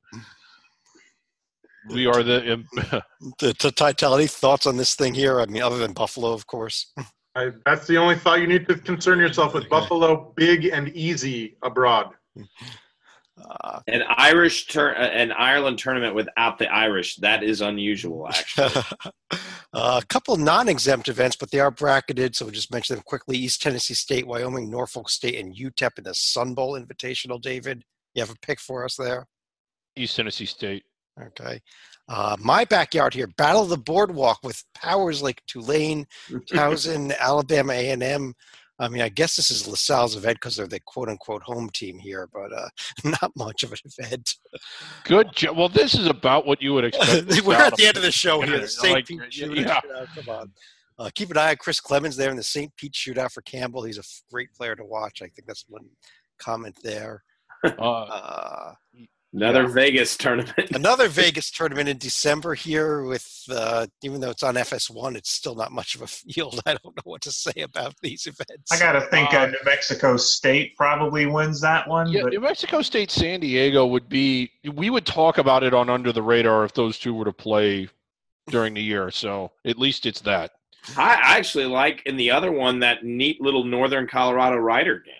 We are the the totality thoughts on this thing here. I mean, other than Buffalo, of course. I, that's the only thought you need to concern yourself with. Buffalo, big and easy abroad. Uh, an Irish tur- an Ireland tournament without the Irish, that is unusual, actually. uh, a couple non-exempt events, but they are bracketed, so we'll just mention them quickly. East Tennessee State, Wyoming, Norfolk State, and U T E P in the Sun Bowl Invitational. David, you have a pick for us there? East Tennessee State. Okay. Uh, my backyard here, Battle of the Boardwalk with powers like Tulane, Towson, Alabama A and M. I mean, I guess this is LaSalle's event because they're the quote-unquote home team here, but uh, not much of an event. Good job. Well, this is about what you would expect. We're at the end of the show Yeah, here. The Saint like, Pete yeah, shootout. yeah. shootout, Come on. Uh, keep an eye on Chris Clemens there in the Saint Pete shootout for Campbell. He's a f- great player to watch. I think that's one comment there. Uh, Uh, Another Yeah. Vegas tournament. another Vegas tournament in December here with, uh, even though it's on F S one, it's still not much of a field. I don't know what to say about these events. I got to think uh, Uh, New Mexico State probably wins that one. yeah, but New Mexico State, San Diego would be. We would talk about it on Under the Radar if those two were to play during the year. So at least it's that. I I actually like in the other one that neat little Northern Colorado Rider game.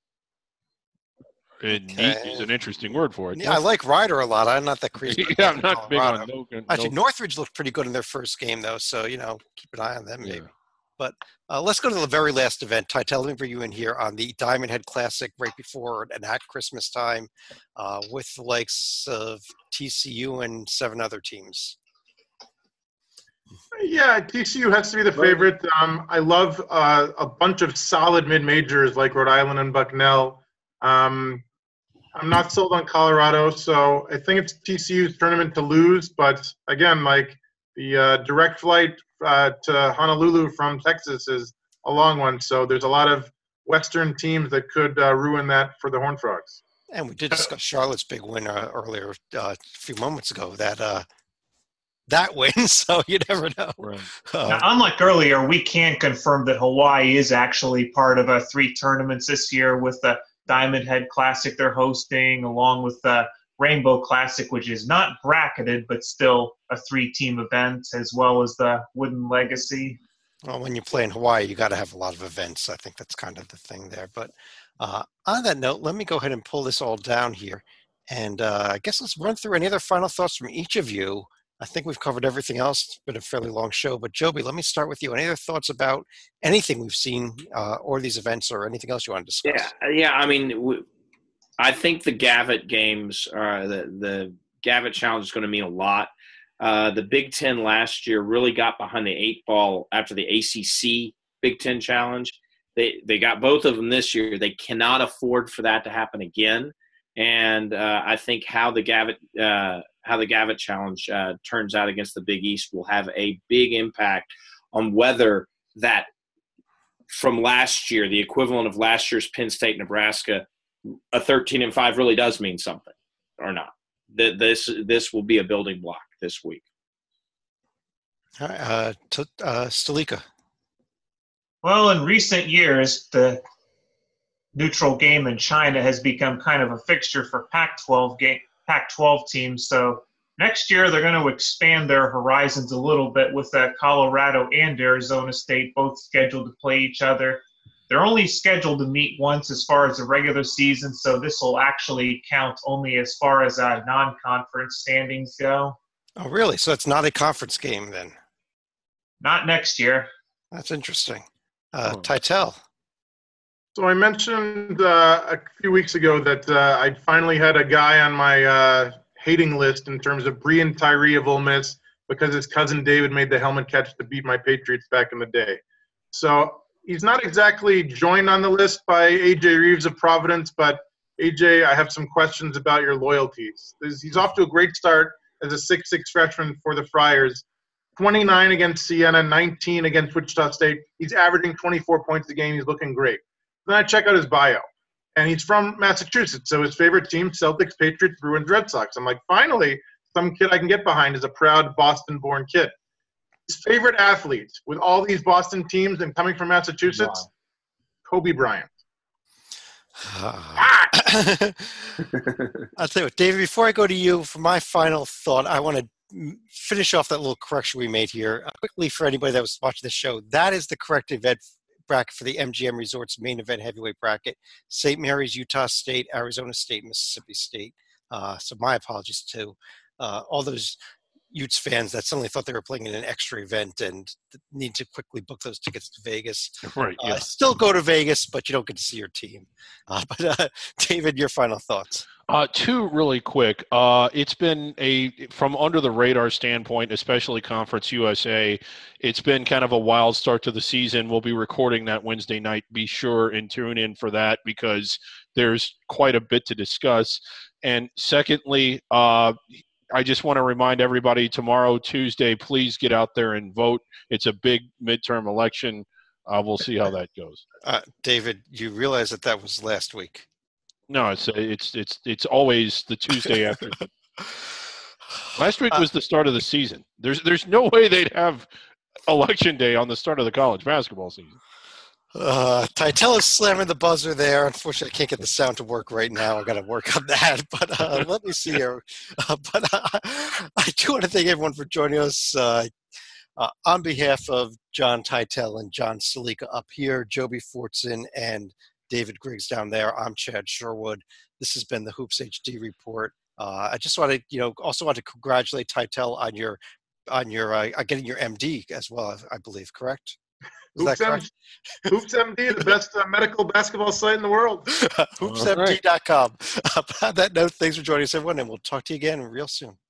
And Okay. neat is an interesting word for it. Yeah, I like Ryder a lot. I'm not that crazy. about yeah, I'm not big Colorado. on no. no Actually, Northridge looked pretty good in their first game, though. So, you know, keep an eye on them, Yeah. maybe. But uh, let's go to the very last event. Titel, let me bring you in here on the Diamond Head Classic right before and at Christmas time uh, with the likes of T C U and seven other teams. Yeah, T C U has to be the favorite. Um, I love uh, a bunch of solid mid-majors like Rhode Island and Bucknell. Um, I'm not sold on Colorado, so I think it's T C U's tournament to lose. But again, like the uh, direct flight uh, to Honolulu from Texas is a long one, so there's a lot of Western teams that could uh, ruin that for the Horned Frogs. And we did discuss Charlotte's big win uh, earlier uh, a few moments ago. That uh, that win, so you never know. Right. Uh, now, unlike earlier, we can confirm that Hawaii is actually part of uh, three tournaments this year with the Diamond Head Classic they're hosting, along with the Rainbow Classic, which is not bracketed, but still a three-team event, as well as the Wooden Legacy. Well, when you play in Hawaii, you got to have a lot of events. I think that's kind of the thing there. But uh, on that note, let me go ahead and pull this all down here. And uh, I guess let's run through any other final thoughts from each of you. I think we've covered everything else. It's been a fairly long show. But Joby, let me start with you. Any other thoughts about anything we've seen uh, or these events or anything else you want to discuss? Yeah, yeah. I mean, w- I think the Gavitt games, uh, the the Gavitt Challenge is going to mean a lot. Uh, the Big Ten last year really got behind the eight ball after the A C C Big Ten Challenge. They they got both of them this year. They cannot afford for that to happen again. And uh, I think how the Gavitt uh, how the Gavitt Challenge uh, turns out against the Big East will have a big impact on whether that from last year, the equivalent of last year's Penn State, Nebraska, a thirteen and five really does mean something or not. This this will be a building block this week. All right, uh, to, uh, Stalika. Well, in recent years, the neutral game in China has become kind of a fixture for Pac twelve game, Pac twelve teams. So next year, they're going to expand their horizons a little bit with uh, Colorado and Arizona State both scheduled to play each other. They're only scheduled to meet once as far as the regular season, so this will actually count only as far as uh, non-conference standings go. Oh, really? So it's not a conference game then? Not next year. That's interesting. Uh, Oh. Titel. So I mentioned uh, a few weeks ago that uh, I finally had a guy on my uh, hating list in terms of Breon Tyree of Ole Miss because his cousin David made the helmet catch to beat my Patriots back in the day. So he's not exactly joined on the list by A J Reeves of Providence, but A J, I have some questions about your loyalties. He's off to a great start as a six six freshman for the Friars. twenty-nine against Siena, nineteen against Wichita State. He's averaging twenty-four points a game. He's looking great. Then I check out his bio, and he's from Massachusetts, so his favorite team, Celtics, Patriots, Bruins, Red Sox. I'm like, finally, some kid I can get behind is a proud Boston-born kid. His favorite athlete with all these Boston teams and coming from Massachusetts, Wow. Kobe Bryant. Uh, I'll tell you what, David, before I go to you, for my final thought, I want to finish off that little correction we made here. Uh, quickly, for anybody that was watching the show, that is the correct event bracket for the M G M Resorts main event heavyweight bracket. Saint Mary's, Utah State, Arizona State, Mississippi State. Uh, so my apologies to uh, all those Utes fans that suddenly thought they were playing in an extra event and need to quickly book those tickets to Vegas. Right. Uh, Yeah. still go to Vegas, but you don't get to see your team. Uh, but uh, David, your final thoughts. Uh, two really quick. Uh, it's been a from under the radar standpoint, especially Conference U S A. It's been kind of a wild start to the season. We'll be recording that Wednesday night. Be sure and tune in for that because there's quite a bit to discuss. And secondly, uh, I just want to remind everybody tomorrow, Tuesday, please get out there and vote. It's a big midterm election. Uh, we'll see how that goes. Uh, David, you realize that that was last week. No, it's it's it's it's always the Tuesday after. Last week was the start of the season. There's there's no way they'd have election day on the start of the college basketball season. Uh, Titel is slamming the buzzer there. Unfortunately, I can't get the sound to work right now. I got to work on that. But uh, let me see here. Uh, but uh, I do want to thank everyone for joining us. Uh, uh, on behalf of John Titel and John Salika up here, Joby Fortson and David Griggs down there, I'm Chad Sherwood. This has been the Hoops H D Report. Uh, I just want to, you know, also want to congratulate Titel on your on your uh, getting your M D as well. I believe, correct? Is Hoops, that correct? M- Hoops M D, the best uh, medical basketball site in the world. Hoops M D dot com. Uh, on that note, thanks for joining us, everyone, and we'll talk to you again real soon.